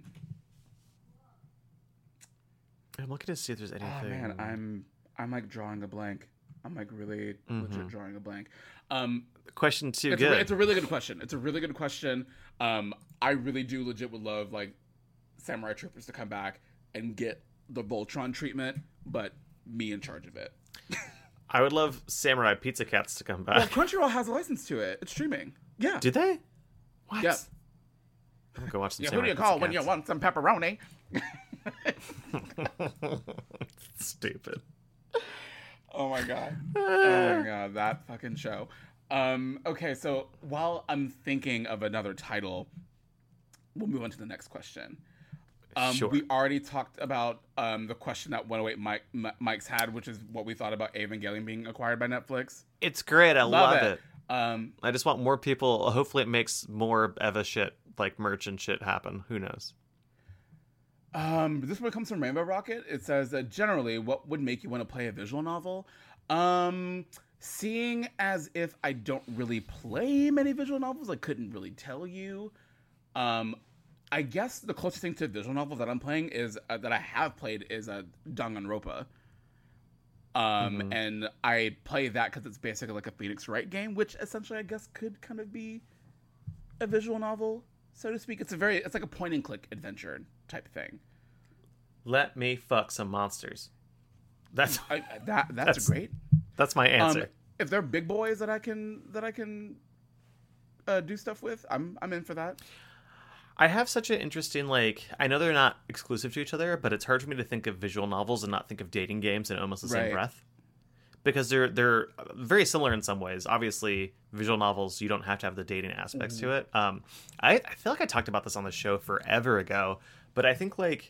I'm looking to see if there's anything. Oh man, I'm I'm like drawing a blank. I'm like really mm-hmm. legit drawing a blank. Um, question too it's good. A, it's a really good question. It's a really good question. Um, I really do legit would love like Samurai Troopers to come back and get the Voltron treatment, but me in charge of it. I would love Samurai Pizza Cats to come back. Well, Crunchyroll has a license to it. It's streaming. Yeah. Do they? What? Yeah. I'm gonna go watch some yeah, Samurai who do you Pizza call Cats. when you want some pepperoni? Stupid. Oh my god. Oh my god, that fucking show. Um, okay, so while I'm thinking of another title, we'll move on to the next question. Um, sure. We already talked about um, the question that one oh eight Mike, Mike's had, which is what we thought about Evangelion being acquired by Netflix. It's great. I love, love it. it. Um, I just want more people. Hopefully it makes more Eva shit, like merch and shit happen. Who knows? Um, this one comes from Rainbow Rocket. It says, uh, generally, what would make you want to play a visual novel? Um, seeing as if I don't really play many visual novels, I couldn't really tell you. Um, I guess the closest thing to a visual novel that I'm playing is uh, that I have played is a uh, Danganronpa. Um, mm-hmm. And I play that because it's basically like a Phoenix Wright game, which essentially I guess could kind of be a visual novel, so to speak. It's a very, it's like a point and click adventure type thing. Let me fuck some monsters. That's I, that. That's, that's great. That's my answer. Um, if they're big boys that I can that I can uh, do stuff with, I'm I'm in for that. I have such an interesting, like, I know they're not exclusive to each other, but it's hard for me to think of visual novels and not think of dating games in almost the same right. breath. Because they're they're very similar in some ways. Obviously, visual novels, you don't have to have the dating aspects mm-hmm. to it. Um, I, I feel like I talked about this on the show forever ago, but I think, like,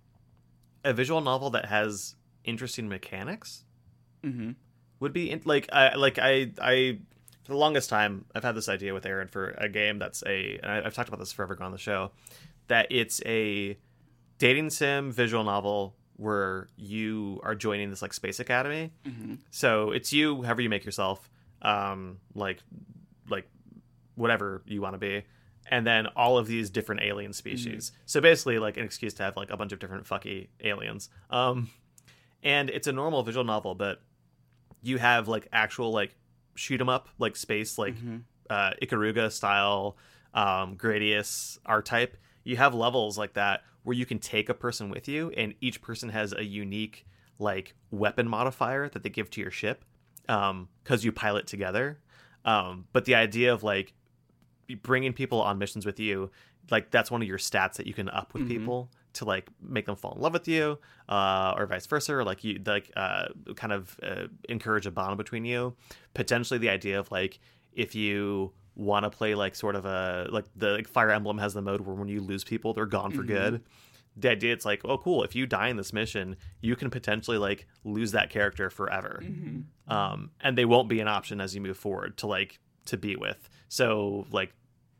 a visual novel that has interesting mechanics mm-hmm. would be, in, like, I, like I... I for the longest time, I've had this idea with Aaron for a game that's a, and I've talked about this forever ago on the show, that it's a dating sim visual novel where you are joining this like space academy. Mm-hmm. So it's you, however you make yourself, um, like, like whatever you want to be. And then all of these different alien species. Mm-hmm. So basically like an excuse to have like a bunch of different fucky aliens. Um, and it's a normal visual novel, but you have like actual like shoot 'em up like space like mm-hmm. uh Ikaruga style um Gradius art type. You have levels like that where you can take a person with you, and each person has a unique like weapon modifier that they give to your ship um because you pilot together. Um but the idea of like bringing people on missions with you, like that's one of your stats that you can up with mm-hmm. people to like make them fall in love with you, uh, or vice versa, or like you like uh, kind of uh, encourage a bond between you. Potentially, the idea of like if you want to play like sort of a like the like Fire Emblem has the mode where when you lose people, they're gone for mm-hmm. good. The idea it's like, oh cool, if you die in this mission, you can potentially like lose that character forever, mm-hmm. um, and they won't be an option as you move forward to like to be with. So like.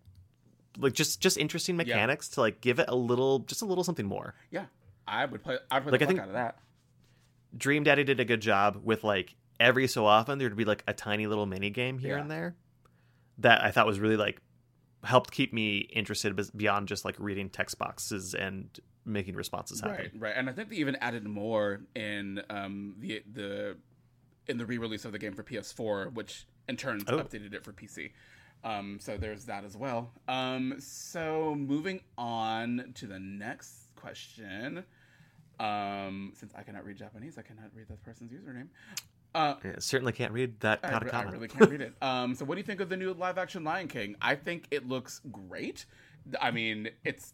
Like just, just interesting mechanics yeah. to like give it a little, just a little something more. Yeah, I would play. I'd play like, the I fuck think out of that. Dream Daddy did a good job with like every so often there'd be like a tiny little mini game here yeah. and there that I thought was really like helped keep me interested beyond just like reading text boxes and making responses happen. Right, right, and I think they even added more in um, the the in the re-release of the game for P S four, which in turn oh. updated it for P C. Um, so there's that as well. Um, so moving on to the next question. Um, since I cannot read Japanese, I cannot read that person's username. Uh, yeah, certainly can't read that I, katakana. I really can't read it. Um, so what do you think of the new live action Lion King? I think it looks great. I mean, it's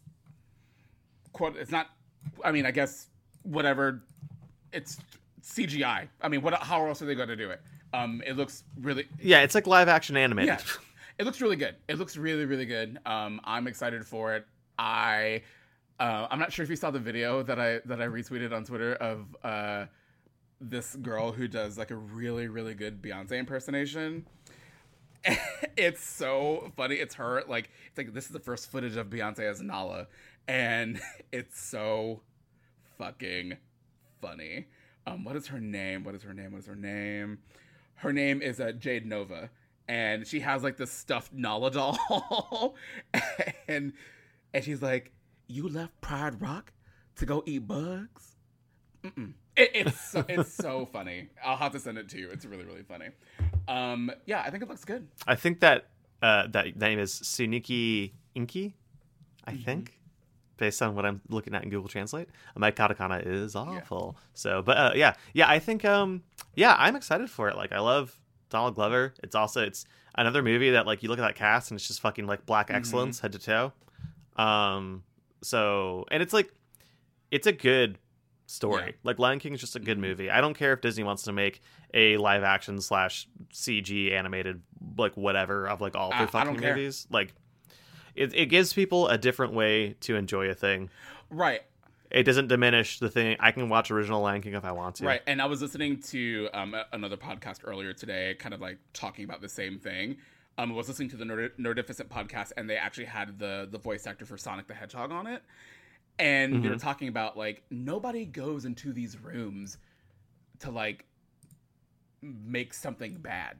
quote, it's not, I mean, I guess whatever, it's C G I. I mean, what, how else are they going to do it? Um, it looks really, yeah, it's like live action animated. Yeah. It looks really good. It looks really, really good. Um, I'm excited for it. I, uh, I'm not sure if you saw the video that I that I retweeted on Twitter of uh, this girl who does like a really, really good Beyonce impersonation. It's so funny. It's her. Like, it's like this is the first footage of Beyonce as Nala, and it's so fucking funny. Um, what is her name? What is her name? What is her name? Her name is uh, Jade Nova. And she has like this stuffed Nala doll, and and she's like, "You left Pride Rock to go eat bugs?" Mm-mm. It, it's so, it's so funny. I'll have to send it to you. It's really really funny. Um, yeah, I think it looks good. I think that uh, that name is Tsuniki Inki. I mm-hmm. think, based on what I'm looking at in Google Translate, my katakana is awful. Yeah. So, but uh, yeah, yeah, I think um, yeah, I'm excited for it. Like, I love Donald Glover. It's also it's another movie that like you look at that cast and it's just fucking like black excellence mm-hmm. head to toe. Um, so and it's like it's a good story. Yeah. Like Lion King is just a good movie. I don't care if Disney wants to make a live action slash C G animated like whatever of like all their I, fucking I movies. Like it it gives people a different way to enjoy a thing. Right. It doesn't diminish the thing. I can watch original Lion King if I want to. Right. And I was listening to um, another podcast earlier today, kind of like talking about the same thing. Um, I was listening to the Nerd- Nerdificent podcast, and they actually had the, the voice actor for Sonic the Hedgehog on it. And mm-hmm. they were talking about, like, nobody goes into these rooms to, like, make something bad.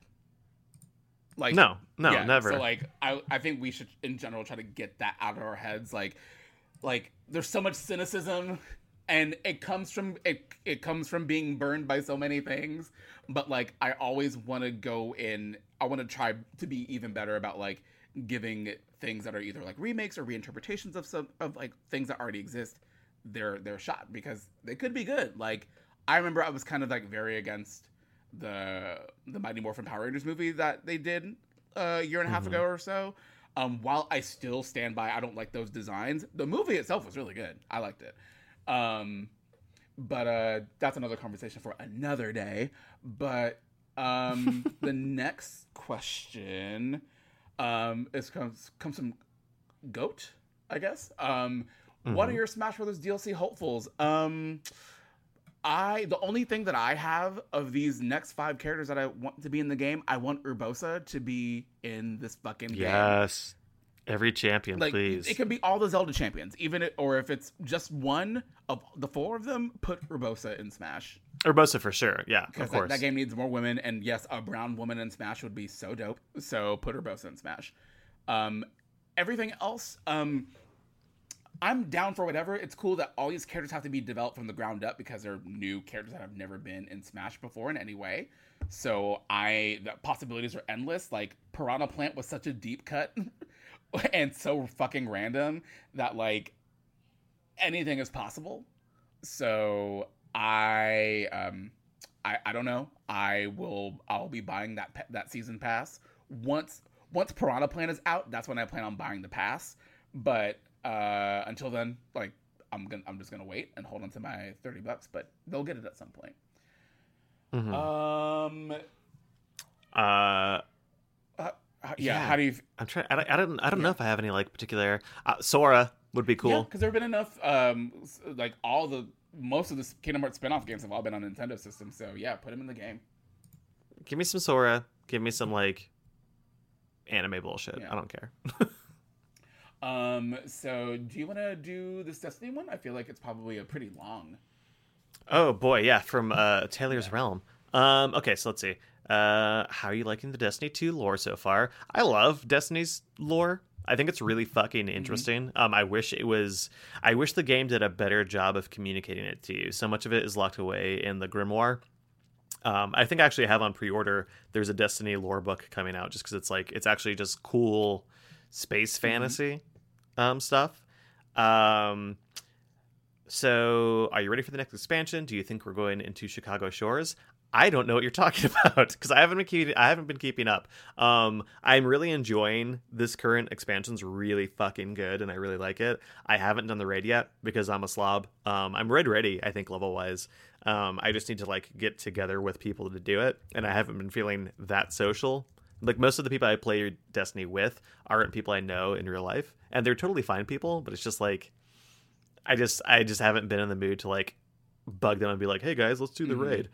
Like, no, no, yeah, never. So, like, I, I think we should, in general, try to get that out of our heads. Like, like there's so much cynicism, and it comes from it. It comes from being burned by so many things. But like, I always want to go in. I want to try to be even better about like giving things that are either like remakes or reinterpretations of some of like things that already exist their their shot, because they could be good. Like, I remember I was kind of like very against the the Mighty Morphin Power Rangers movie that they did a year and a half mm-hmm. ago or so. Um, while I still stand by, I don't like those designs. The movie itself was really good. I liked it. Um, but uh, that's another conversation for another day. But um, the next question um, is comes comes from Goat, I guess. Um, mm-hmm. What are your Smash Brothers D L C hopefuls? Um, I the only thing that I have of these next five characters that I want to be in the game, I want Urbosa to be in this fucking game. Yes, every champion, like, please. It can be all the Zelda champions, even it, or if it's just one of the four of them, put Urbosa in Smash. Urbosa for sure, yeah, of course. That, that game needs more women, and yes, a brown woman in Smash would be so dope. So put Urbosa in Smash. Um, everything else, um. I'm down for whatever. It's cool that all these characters have to be developed from the ground up because they're new characters that have never been in Smash before in any way. So I, the possibilities are endless. Like, Piranha Plant was such a deep cut and so fucking random that like anything is possible. So I, um, I, I don't know. I will. I'll be buying that that season pass once once Piranha Plant is out. That's when I plan on buying the pass. But Uh, until then, like, I'm gonna, I'm just gonna wait and hold on to my thirty bucks, but they'll get it at some point. Mm-hmm. Um, uh, uh, yeah, yeah. How do you? I'm trying. I don't. I don't, I don't yeah. know if I have any like particular. Uh, Sora would be cool. Yeah, because there have been enough. Um, like all the most of the Kingdom Hearts spinoff games have all been on Nintendo systems. So yeah, put him in the game. Give me some Sora. Give me some like anime bullshit. Yeah. I don't care. Um, so do you want to do this Destiny one? I feel like it's probably a pretty long. Oh boy, yeah, from uh, Taylor's yeah. Realm. Um, okay, so let's see. Uh, how are you liking the Destiny two lore so far? I love Destiny's lore. I think it's really fucking interesting. Mm-hmm. Um, I wish it was. I wish the game did a better job of communicating it to you. So much of it is locked away in the Grimoire. Um, I think I actually have on pre-order. There's a Destiny lore book coming out just because it's like it's actually just cool space fantasy mm-hmm. um, stuff. Um, so are you ready for the next expansion? Do you think we're going into Chicago Shores? I don't know what you're talking about because I haven't been keeping I haven't been keeping up. Um, I'm really enjoying this current expansion's really fucking good and I really like it. I haven't done the raid yet because I'm a slob. Um, I'm raid ready, I think, level wise. Um, I just need to like get together with people to do it, and I haven't been feeling that social Like most of the people I play Destiny with aren't people I know in real life, and they're totally fine people. But it's just like, I just I just haven't been in the mood to like bug them and be like, hey guys, let's do the mm-hmm. raid.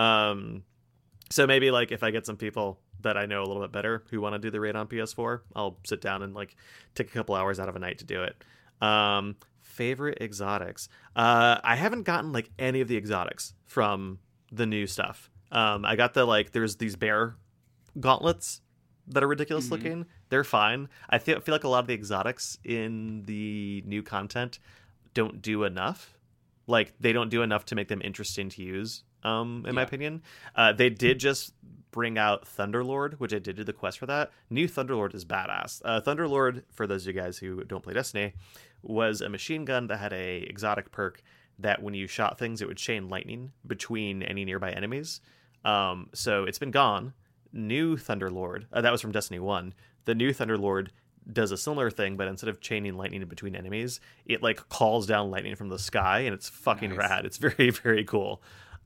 Um, so maybe like if I get some people that I know a little bit better who want to do the raid on P S four, I'll sit down and like take a couple hours out of a night to do it. Um, favorite exotics. Uh, I haven't gotten like any of the exotics from the new stuff. Um, I got the like there's these bear gauntlets that are ridiculous mm-hmm. looking. They're fine. I feel feel like a lot of the exotics in the new content don't do enough. Like they don't do enough to make them interesting to use. Um, in yeah. my opinion, uh, they did just bring out Thunderlord, which I did do the quest for that. New Thunderlord is badass. Uh, Thunderlord, for those of you guys who don't play Destiny, was a machine gun that had a exotic perk that when you shot things, it would chain lightning between any nearby enemies. Um, so it's been gone. New Thunderlord, uh, that was from Destiny one. The new Thunderlord does a similar thing, but instead of chaining lightning in between enemies, it like calls down lightning from the sky, and it's fucking nice. Rad. It's very, very cool.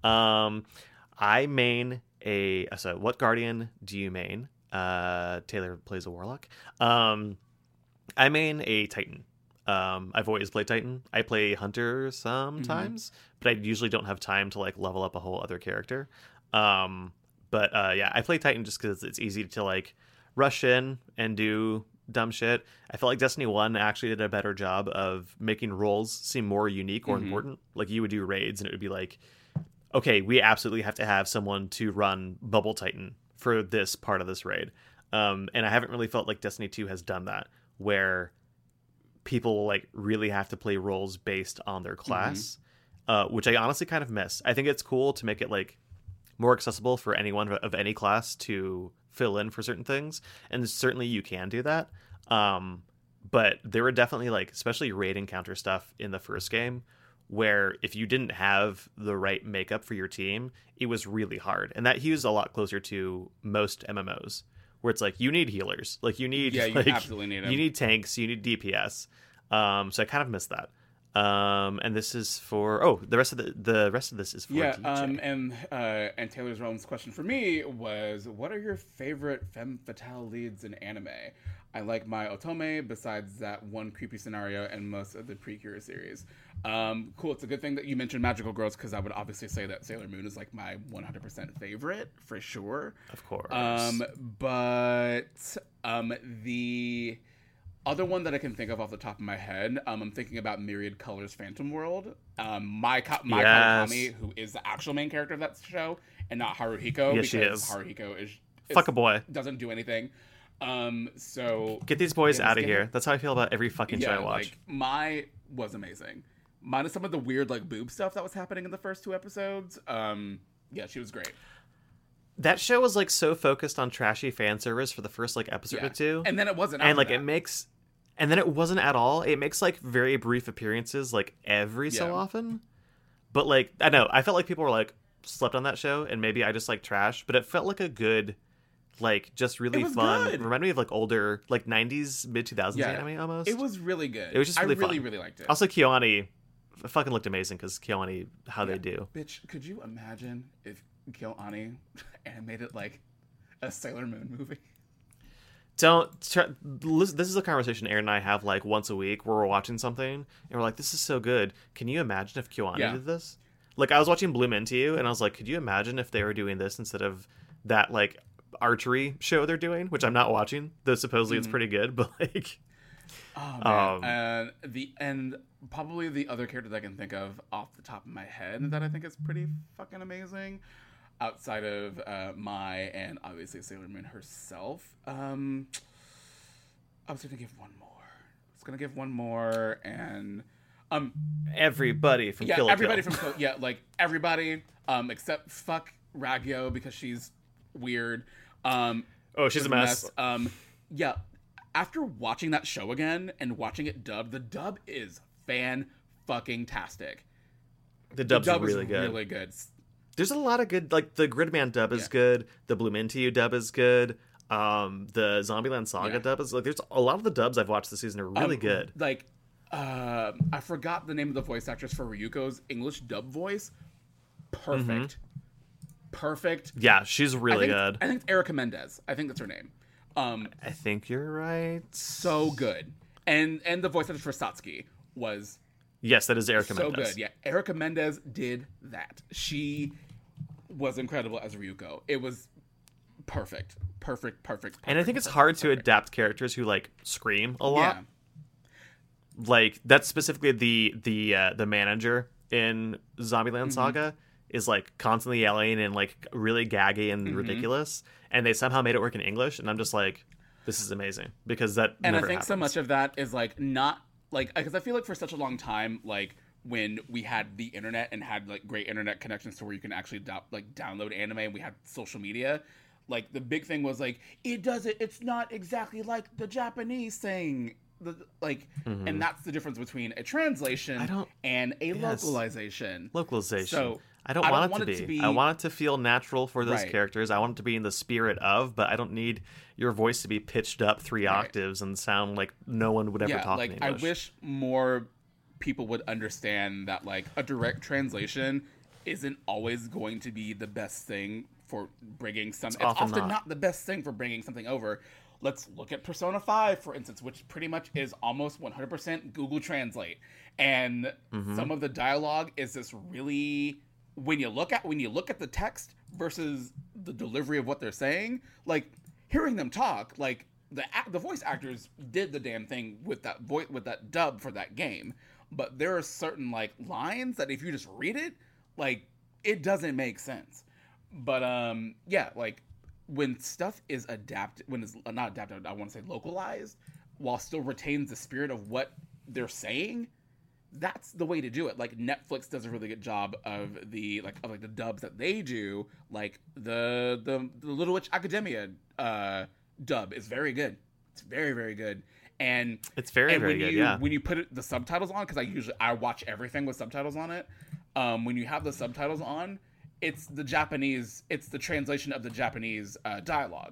Um, I main a so what Guardian do you main? Uh, Taylor plays a Warlock. Um, I main a Titan. Um, I've always played Titan. I play Hunter sometimes, mm-hmm. but I usually don't have time to like level up a whole other character. Um, but uh, yeah, I play Titan just because it's easy to like rush in and do dumb shit. I felt like Destiny one actually did a better job of making roles seem more unique or mm-hmm. important. Like you would do raids and it would be like, okay, we absolutely have to have someone to run Bubble Titan for this part of this raid. Um, and I haven't really felt like Destiny two has done that, where people like really have to play roles based on their class, mm-hmm. uh, which I honestly kind of miss. I think it's cool to make it like more accessible for anyone of any class to fill in for certain things. And certainly you can do that. Um, but there were definitely like, especially raid encounter stuff in the first game, where if you didn't have the right makeup for your team, it was really hard. And that hews a lot closer to most M M Os, where it's like, you need healers. Like, you need, yeah, you like, absolutely need them. You need tanks, you need D P S. Um, so I kind of missed that. Um, and this is for, oh, the rest of the, the rest of this is for yeah, D J. um, and, uh, and Taylor's Realm's question for me was, what are your favorite femme fatale leads in anime? I like my Otome, besides that one creepy scenario and most of the Precure series. Um, cool, it's a good thing that you mentioned Magical Girls, because I would obviously say that Sailor Moon is like my one hundred percent favorite, for sure. Of course. Um, but um, the other one that I can think of off the top of my head, um, I'm thinking about Myriad Colors Phantom World. Um, my my yes. Kawakami, who is the actual main character of that show, and not Haruhiko, yes, because she is. Haruhiko is, is fuck a boy, doesn't do anything. Um, so get these boys yeah, out of here. That's how I feel about every fucking yeah, show I watch. Like, my was amazing. Minus some of the weird like boob stuff that was happening in the first two episodes. Um, yeah, she was great. That show was like so focused on trashy fan service for the first like episode yeah. or two, and then it wasn't. And like that. it makes, and then it wasn't at all. It makes like very brief appearances like every yeah. so often. But like I know, I felt like people were like slept on that show, and maybe I just like trash. But it felt like a good. Like, just really fun. Good. It reminded me of, like, older, like, nineties, mid two thousands yeah. anime, almost. It was really good. It was just really I really, fun. really liked it. Also, KyoAni fucking looked amazing, because KyoAni, how yeah. they do. Bitch, could you imagine if KyoAni animated, like, a Sailor Moon movie? Don't... Try, this is a conversation Aaron and I have, like, once a week, where we're watching something, and we're like, this is so good. Can you imagine if KyoAni yeah. did this? Like, I was watching Bloom Into You, and I was like, could you imagine if they were doing this instead of that, like... archery show they're doing, which I'm not watching, though supposedly mm-hmm. it's pretty good, but like oh man um, and the and probably the other character that I can think of off the top of my head that I think is pretty fucking amazing outside of uh Mai and obviously Sailor Moon herself, um I was gonna give one more I was gonna give one more and um everybody from yeah Kill everybody Kill. from yeah like everybody um except fuck Ragyo, because she's weird. Um, oh, she's a mess. mess. Um, yeah, after watching that show again and watching it dubbed, the dub is fan-fucking-tastic. The dub's the dub really is good. really good. There's a lot of good, like, the Gridman dub is yeah. good, the Bloom Into You dub is good, um, the Zombieland Saga yeah. dub is, like, there's a lot of the dubs I've watched this season are really um, good. Like, uh, I forgot the name of the voice actress for Ryuko's English dub voice. Perfect. Mm-hmm. perfect. Yeah, she's really I think, good. I think it's Erica Mendez. I think that's her name. Um, I think you're right. so good. And and the voice actor for Satsuki was yes, that is Erica so Mendez. good. Yeah, Erica Mendez did that. She was incredible as Ryuko. It was perfect, perfect, perfect. perfect and I think it's perfect, hard to perfect. adapt characters who like scream a lot. Yeah. Like that's specifically the the uh, the manager in Zombieland Mm-hmm. Saga is like constantly yelling and like really gaggy and Mm-hmm. ridiculous, and they somehow made it work in English, and I'm just like, this is amazing because that And I never think happens. so much of that is like not like because I feel like for such a long time, like when we had the internet and had like great internet connections to where you can actually do- like download anime, and we had social media. Like the big thing was like it doesn't. It's not exactly like the Japanese saying. The, like, Mhm. and that's the difference between a translation I don't- and a Yes. localization. Localization. So, I don't, I don't want, want it, it to to be. be- I want it to feel natural for those Right. characters. I want it to be in the spirit of, but I don't need your voice to be pitched up three Right. octaves and sound like no one would ever Yeah, talk like in I English. wish more people would understand that like a direct translation isn't always going to be the best thing for bringing some. It's, often often, not. not. the best thing for bringing something over. Let's look at Persona five, for instance, which pretty much is almost one hundred percent Google Translate, and Mm-hmm. some of the dialogue is this really when you look at when you look at the text versus the delivery of what they're saying, like hearing them talk, like the act, the voice actors did the damn thing with that voice with that dub for that game, but there are certain like lines that if you just read it, like it doesn't make sense. But um, yeah, like when stuff is adapted, when it's not adapted, I want to say localized, while still retains the spirit of what they're saying. That's the way to do it. Like Netflix does a really good job of the like of like the dubs that they do. Like the the, the Little Witch Academia uh, dub is very good. It's very very good. And It's very, and very when good, you, yeah. When you put it, the subtitles on, because I usually I watch everything with subtitles on it. Um, when you have the subtitles on, it's the Japanese. It's the translation of the Japanese uh, dialogue,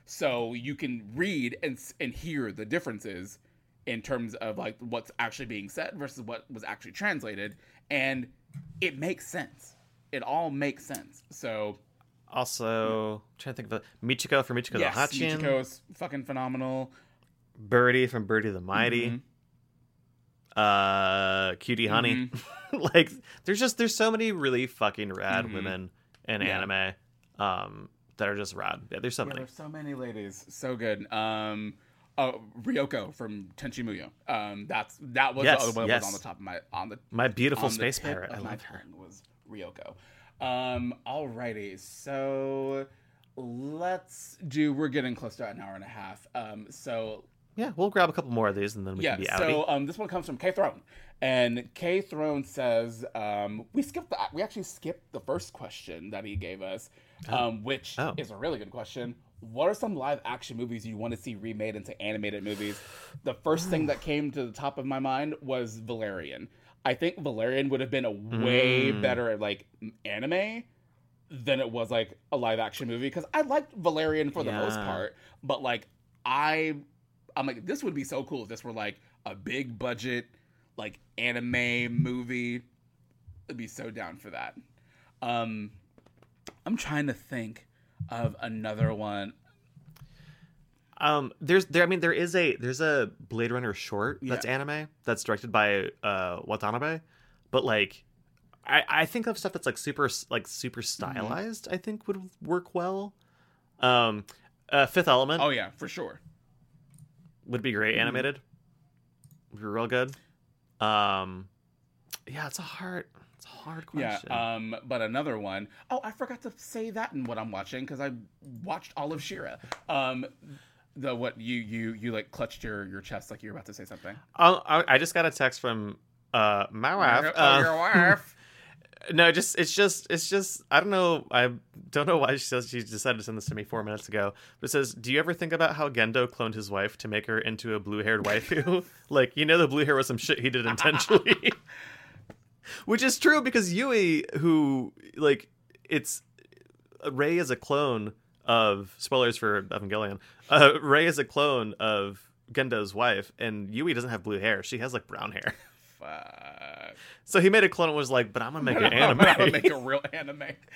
so you can read and and hear the differences in terms of like what's actually being said versus what was actually translated, and it makes sense. It all makes sense. So Also, trying to think of it. Michiko from Michiko yes, the Hatchin. Michiko's fucking phenomenal. Birdie from Birdie the Mighty. Mhm. Uh, Cutie Honey. Like, there's just there's so many really fucking rad Mhm. women in Yeah. anime, um, that are just rad. Yeah, there's so Yeah, many. there's so many ladies, so good. Um, oh, Ryoko from Tenchi Muyo. Um, that's that was Yes, the other one yes. that was on the top of my on the My beautiful on the space tip pirate. I of my love her. tongue was Ryoko. Um, alrighty, so let's do. We're getting close to an hour and a half. Um, so Yeah, we'll grab a couple more of these and then we yeah, can be outie. so um, this one comes from K Throne, and K Throne says um, we skipped the we actually skipped the first question that he gave us, um, which Oh. is a really good question. What are some live action movies you want to see remade into animated movies? The first thing that came to the top of my mind was Valerian. I think Valerian would have been a way Mm. better like anime than it was like a live action movie, because I liked Valerian for the most Yeah. part, but like I I'm like, this would be so cool if this were like a big budget like anime movie. I'd be so down for that. Um I'm trying to think of another one. Um, there's there. I mean, there is a there's a Blade Runner short that's Yeah. anime that's directed by uh Watanabe, but like, I I think of stuff that's like super like super stylized. I think would work well. Um, uh, Fifth Element Oh yeah, for sure. would be great animated. Would be real good. Um, yeah, it's a hard it's a hard question. Yeah, um, but another one. Oh, I forgot to say that in what I'm watching because I watched all of She-Ra. Um, the what you you you like clutched your your chest like you were about to say something. Oh, I I just got a text from uh my wife. Oh, Uh, your wife. No, just it's just it's just I don't know. I don't know why she says she decided to send this to me four minutes ago. But it says, "Do you ever think about how Gendo cloned his wife to make her into a blue-haired waifu? Like, you know, the blue hair was some shit he did intentionally." Which is true because Yui, who like it's Rei is a clone of spoilers for Evangelion. Uh, Rei is a clone of Gendo's wife, and Yui doesn't have blue hair. She has like brown hair. Fuck. So he made a clone and was like, "But I'm gonna make it I'm anime." gonna make a real anime.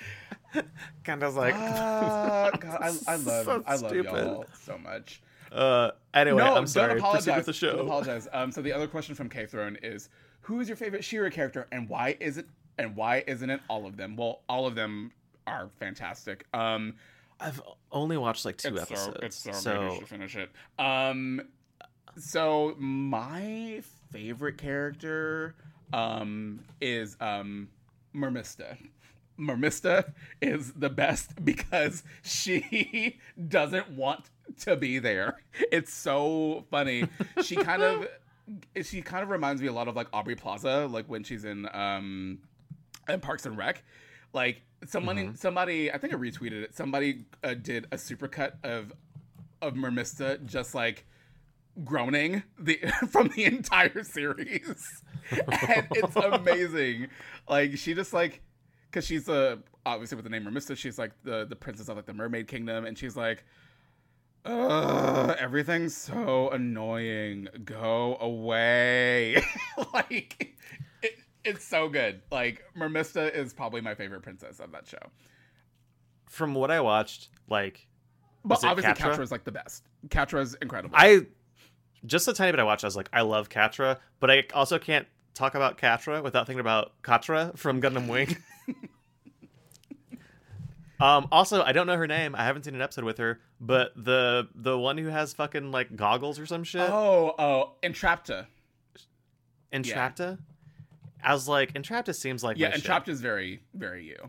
Kind of like, uh, God, I, I love, so I love stupid. y'all so much. Uh, anyway, No, I'm sorry. don't apologize. Proceed with the show. Don't apologize. Um, so the other question from K Throne is, who is your favorite She-Ra character, and why is it, and why isn't it all of them? Well, all of them are fantastic. Um, I've only watched like two it's episodes, so, it's so, so good. You should finish it. Um, so my favorite character, um, is um, Mermista. Mermista is the best because she doesn't want to be there. It's so funny. She kind of she kind of reminds me a lot of like Aubrey Plaza, like when she's in um in Parks and Rec. Like somebody mm-hmm. somebody I think I retweeted it. Somebody uh, did a supercut of of Mermista just like groaning the from the entire series. And it's amazing. Like she just like because she's uh, obviously with the name Mermista, she's like the, the princess of like the Mermaid Kingdom, and she's like, ugh, everything's so annoying. Go away. Like, it, it's so good. Like, Mermista is probably my favorite princess of that show. From what I watched, like, but obviously Catra? Catra's like the best. Catra's incredible. I just a tiny bit I watched, I was like, I love Catra, but I also can't talk about Catra without thinking about Catra from Gundam Wing. um, also, I don't know her name. I haven't seen an episode with her, but the the one who has fucking like goggles or some shit. Oh, oh, Entrapta. Entrapta? Yeah. I was like, Entrapta seems like yeah, my Entrapta shit. is very, very you.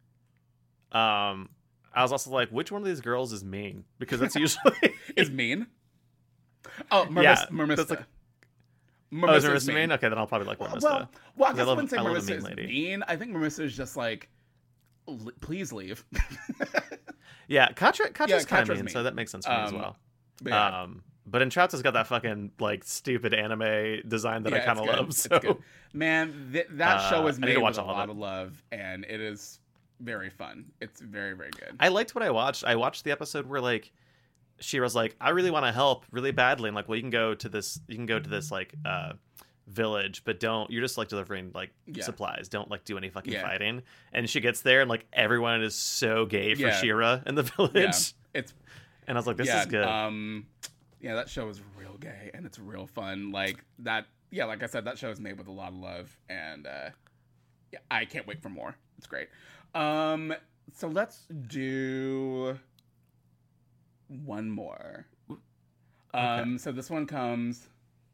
Um, I was also like, which one of these girls is mean? Because that's usually is mean. Oh, Mermis- yeah, Mermista. Like... Mermista oh, is Mermista is mean. mean? Okay, then I'll probably like Mermista. Well, well I guess I, love, wouldn't say I Mermista mean is lady. mean. I think Mermista is just like, l- please leave. Yeah, Catra, Catra's yeah, kind of mean, mean, so that makes sense for me um, as well. But yeah. Um, but Entrapta's got that fucking like stupid anime design that yeah, I kind of love. It's So, good. Man, th- that uh, show is I need to made watch with a all of lot it. of love, and it is very fun. It's very, very good. I liked what I watched. I watched the episode where like She-Ra's like, I really want to help really badly, and like, well, you can go to this, you can go to this like uh, village, but don't. You're just like delivering like yeah. supplies. Don't like do any fucking yeah. fighting. And she gets there, and like everyone is so gay for yeah. She-Ra in the village. Yeah. It's and I was like, this yeah, is good. Um, yeah, that show is real gay, and it's real fun. Like that. Yeah, like I said, that show is made with a lot of love, and uh, yeah, I can't wait for more. It's great. Um, so let's do one more. Um, okay. So this one comes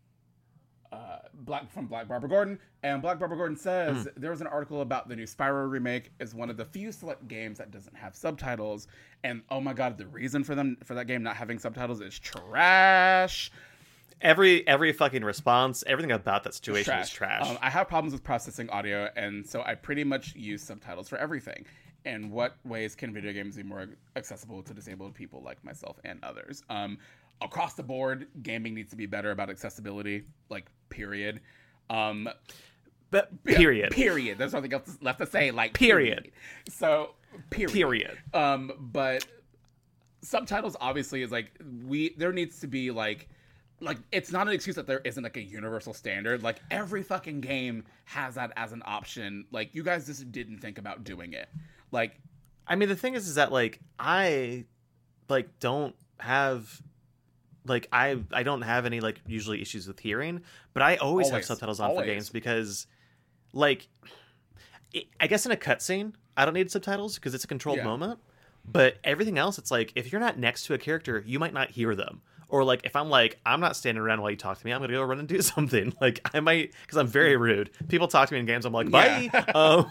uh, Black from Black Barbara Gordon, and Black Barbara Gordon says mm. there was an article about the new Spyro remake is one of the few select games that doesn't have subtitles, and oh my god, the reason for them for that game not having subtitles is trash. Every every fucking response, everything about that situation trash. is trash. Um, I have problems with processing audio, and so I pretty much use subtitles for everything. And what ways can video games be more accessible to disabled people like myself and others? Um, across the board, gaming needs to be better about accessibility, like, period. Um, but period. Yeah, period. There's nothing else left to say, like, period. period. So, period. Period. Um, but subtitles, obviously, is like, we, there needs to be, like, Like, it's not an excuse that there isn't, like, a universal standard. Like, every fucking game has that as an option. Like, you guys just didn't think about doing it. Like... I mean, the thing is, is that, like, I, like, don't have... Like, I I don't have any, like, usually issues with hearing. But I always, always have subtitles on always. for games because, like... It, I guess in a cutscene, I don't need subtitles because it's a controlled yeah. moment. But everything else, it's like, if you're not next to a character, you might not hear them. Or, like, if I'm like, I'm not standing around while you talk to me, I'm going to go run and do something. Like, I might, because I'm very rude. People talk to me in games, I'm like, bye. Yeah. um,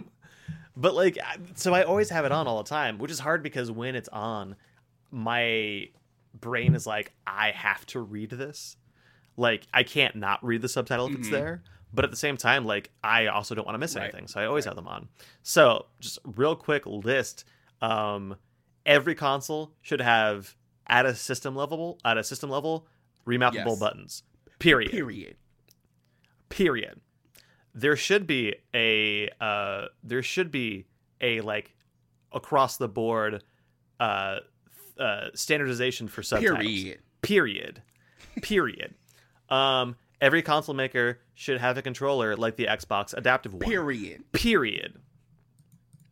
but, like, so I always have it on all the time, which is hard because when it's on, my brain is like, I have to read this. Like, I can't not read the subtitle if mm-hmm. it's there. But at the same time, like, I also don't want to miss right. anything. So I always right. have them on. So, just real quick list. Um, every console should have... At a system level, at a system level, remappable yes. buttons. Period. Period. Period. There should be a uh, there should be a like across the board uh, uh, standardization for subtitles. Period. Period. Period. um, every console maker should have a controller like the Xbox Adaptive one. Period. Period.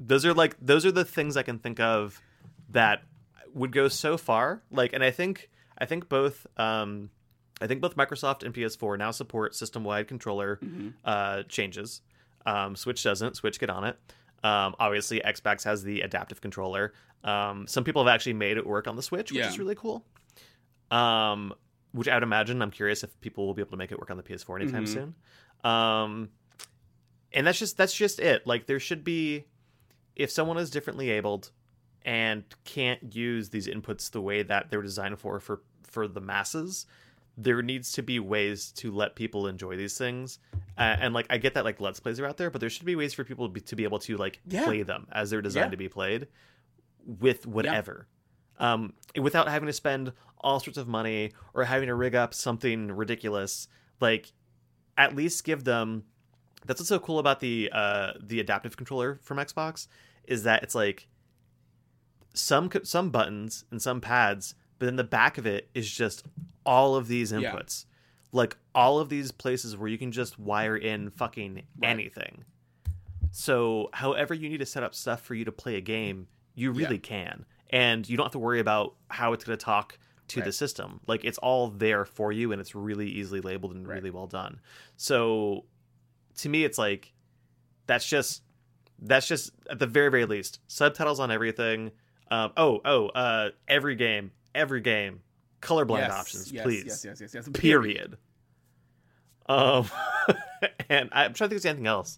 those are like those are the things I can think of that would go so far. Like, and I think I think both um, I think both Microsoft and P S four now support system-wide controller mm-hmm. uh, changes. Um, Switch doesn't. Switch, get on it. Um, obviously, Xbox has the adaptive controller. Um, some people have actually made it work on the Switch, which yeah. is really cool. Um, which I would imagine. I'm curious if people will be able to make it work on the P S four anytime mm-hmm. soon. Um, and that's just that's just it. Like, there should be, if someone is differently abled and can't use these inputs the way that they're designed for for for the masses, there needs to be ways to let people enjoy these things. Uh, and like, I get that like Let's Plays are out there, but there should be ways for people to be, to be able to like yeah. play them as they're designed yeah. to be played with whatever, yeah. um, without having to spend all sorts of money or having to rig up something ridiculous. Like, at least give them. That's what's so cool about the uh, the adaptive controller from Xbox, is that it's like some some buttons and some pads, but then the back of it is just all of these inputs. Yeah. Like, all of these places where you can just wire in fucking right. anything. So however you need to set up stuff for you to play a game, you really yeah. can. And you don't have to worry about how it's going to talk to right. the system. Like, it's all there for you, and it's really easily labeled and right. really well done. So to me, it's like, that's just, that's just at the very, very least, subtitles on everything. Um, oh, oh, uh, every game, every game. Colorblind yes, options, yes, please. Yes, yes, yes, yes. Period. Um, and I'm trying to think of anything else.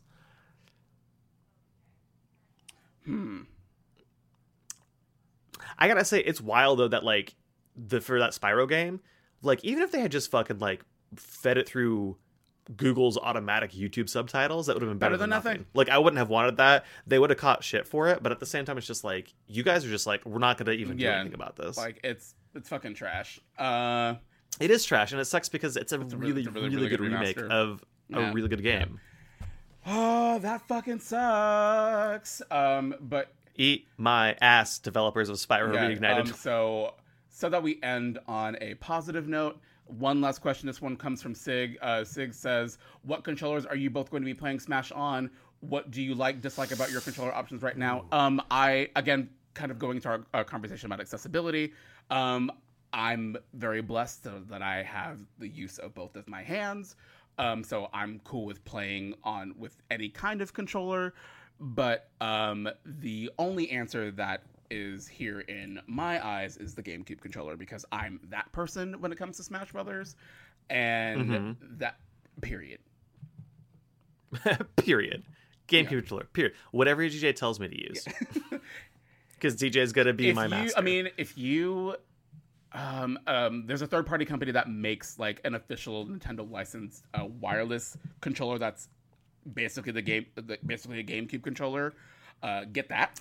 Hmm. I gotta say, it's wild though that like the for that Spyro game, like even if they had just fucking like fed it through Google's automatic YouTube subtitles, that would have been better, better than, than nothing. nothing. Like, I wouldn't have wanted that. They would have caught shit for it, but at the same time, it's just like, you guys are just like, we're not gonna even yeah, do anything about this. Like, it's it's fucking trash. Uh, it is trash, and it sucks because it's a, it's a really, it's a really, really, really good, good remake of yeah. a really good game. Yeah. Oh, that fucking sucks. Um, but eat my ass, developers of Spyro yeah, Reignited. Um, so, so that we end on a positive note. One last question. This one comes from Sig. Uh, Sig says, what controllers are you both going to be playing Smash on? What do you like, dislike about your controller options right now? Um, I, again, kind of going to our, our conversation about accessibility. Um, I'm very blessed that I have the use of both of my hands. Um, so I'm cool with playing on with any kind of controller. But um, the only answer that is here in my eyes is the GameCube controller, because I'm that person when it comes to Smash Brothers, and mm-hmm. that period. period. GameCube yeah. controller. Period. Whatever D J tells me to use, because yeah. D J is gonna be if my you, master. I mean, if you, um, um, there's a third party company that makes like an official Nintendo licensed uh, wireless controller that's basically the game, basically a GameCube controller. Uh, get that.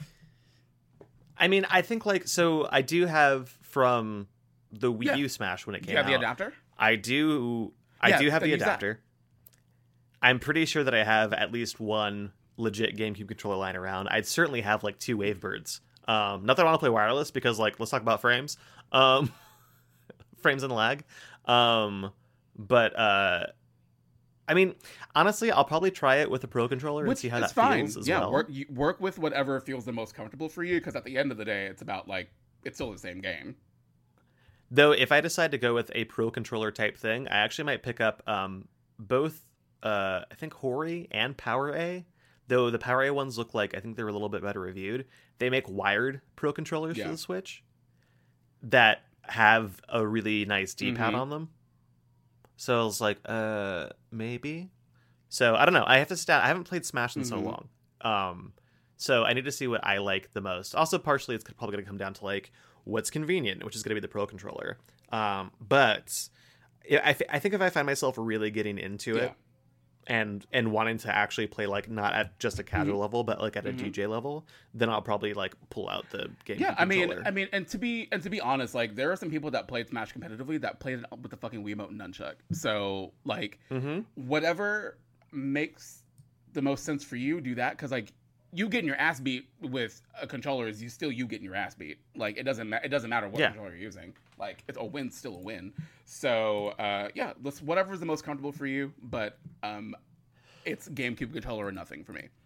I mean, I think, like, so I do have from the Wii yeah. U Smash when it came you have out. The adapter? I do. I yeah, do have the adapter. That. I'm pretty sure that I have at least one legit GameCube controller lying around. I'd certainly have, like, two Wavebirds. Um, not that I want to play wireless, because, like, let's talk about frames. Um, frames and lag. Um, but, uh... I mean, honestly, I'll probably try it with a Pro Controller and Which, see how that fine. feels as yeah, well. Work, you, work with whatever feels the most comfortable for you, because at the end of the day, it's about, like, it's still the same game. Though, if I decide to go with a Pro Controller type thing, I actually might pick up um, both, uh, I think, Hori and Power A. Though the Power A ones look like, I think they're a little bit better reviewed. They make wired Pro Controllers yeah. for the Switch that have a really nice D-pad mm-hmm. on them. So I was like, uh, maybe. So I don't know. I have to stat. I haven't played Smash in mm-hmm. so long. Um, so I need to see what I like the most. Also, partially, it's probably going to come down to like what's convenient, which is going to be the Pro Controller. Um, but I, th- I think if I find myself really getting into it yeah. and and wanting to actually play like not at just a casual mm-hmm. level, but like at a mm-hmm. D J level, then I'll probably like pull out the game. Yeah, I mean, I mean, and to be and to be honest, like there are some people that played Smash competitively that played it with the fucking Wiimote and nunchuck. So like, mm-hmm. whatever makes the most sense for you, do that, because like you getting your ass beat with a controller is you still you getting your ass beat. Like it doesn't ma- it doesn't matter what yeah. controller you're using. Like it's a win's still a win. So uh, yeah, let's whatever's the most comfortable for you. But um, it's GameCube controller or nothing for me.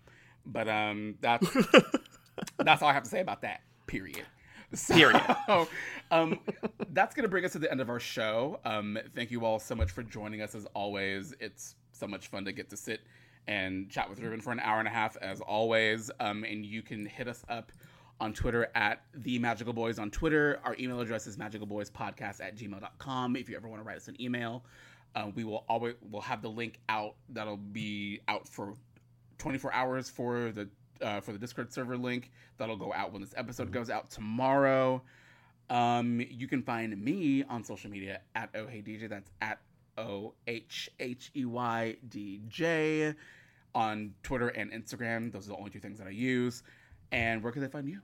But um, that's that's all I have to say about that. Period. So, Period. um, that's going to bring us to the end of our show. Um, thank you all so much for joining us as always. It's so much fun to get to sit and chat with Ruben for an hour and a half as always. Um, and you can hit us up on Twitter at The Magical Boys on Twitter. Our email address is magicalboyspodcast at gmail dot com. If you ever want to write us an email, uh, we will always we'll have the link out. That'll be out for twenty-four hours for the Uh, for the Discord server link. That'll go out when this episode goes out tomorrow. Um, you can find me on social media at Oh Hey D J. That's at O H H E Y D J on Twitter and Instagram. Those are the only two things that I use. And where can they find you?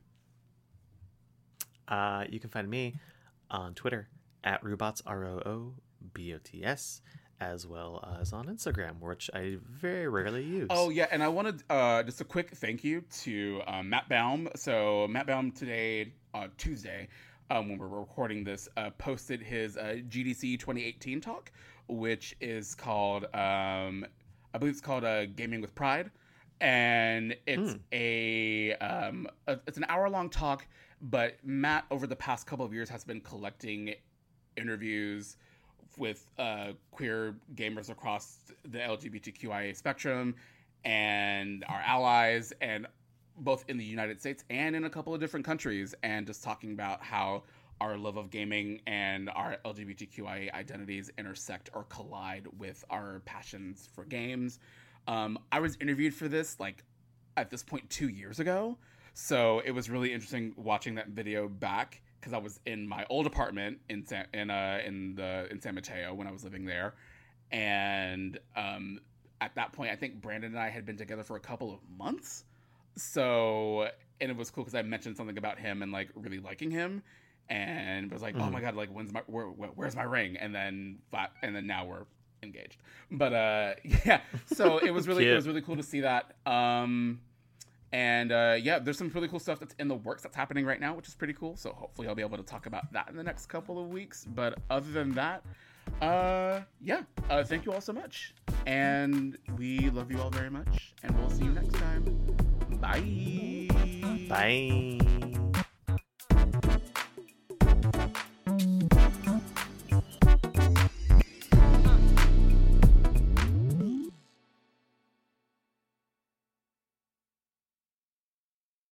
Uh, you can find me on Twitter at Roobots, R O O B O T S, as well as on Instagram, which I very rarely use. Oh, yeah, and I wanted uh, just a quick thank you to uh, Matt Baum. So Matt Baum today, uh, Tuesday, um, when we're recording this, uh, posted his uh, G D C twenty eighteen talk, which is called, um, I believe it's called uh, Gaming with Pride. And it's mm. a, um, a it's an hour-long talk, but Matt, over the past couple of years, has been collecting interviews with uh, queer gamers across the L G B T Q I A spectrum and our allies, and both in the United States and in a couple of different countries, and just talking about how our love of gaming and our L G B T Q I A identities intersect or collide with our passions for games. Um, I was interviewed for this, like, at this point two years ago, so it was really interesting watching that video back, because I was in my old apartment in San, in uh in the in San Mateo when I was living there, and um, at that point I think Brandon and I had been together for a couple of months, so and it was cool because I mentioned something about him and like really liking him, and it was like, mm. oh my god, like when's my where, where's my ring, and then and then now we're engaged, but uh yeah, so it was really it was really cool to see that. Um, And, uh, yeah, there's some really cool stuff that's in the works that's happening right now, which is pretty cool. So hopefully I'll be able to talk about that in the next couple of weeks. But other than that, uh, yeah, uh, thank you all so much. And we love you all very much. And we'll see you next time. Bye. Bye.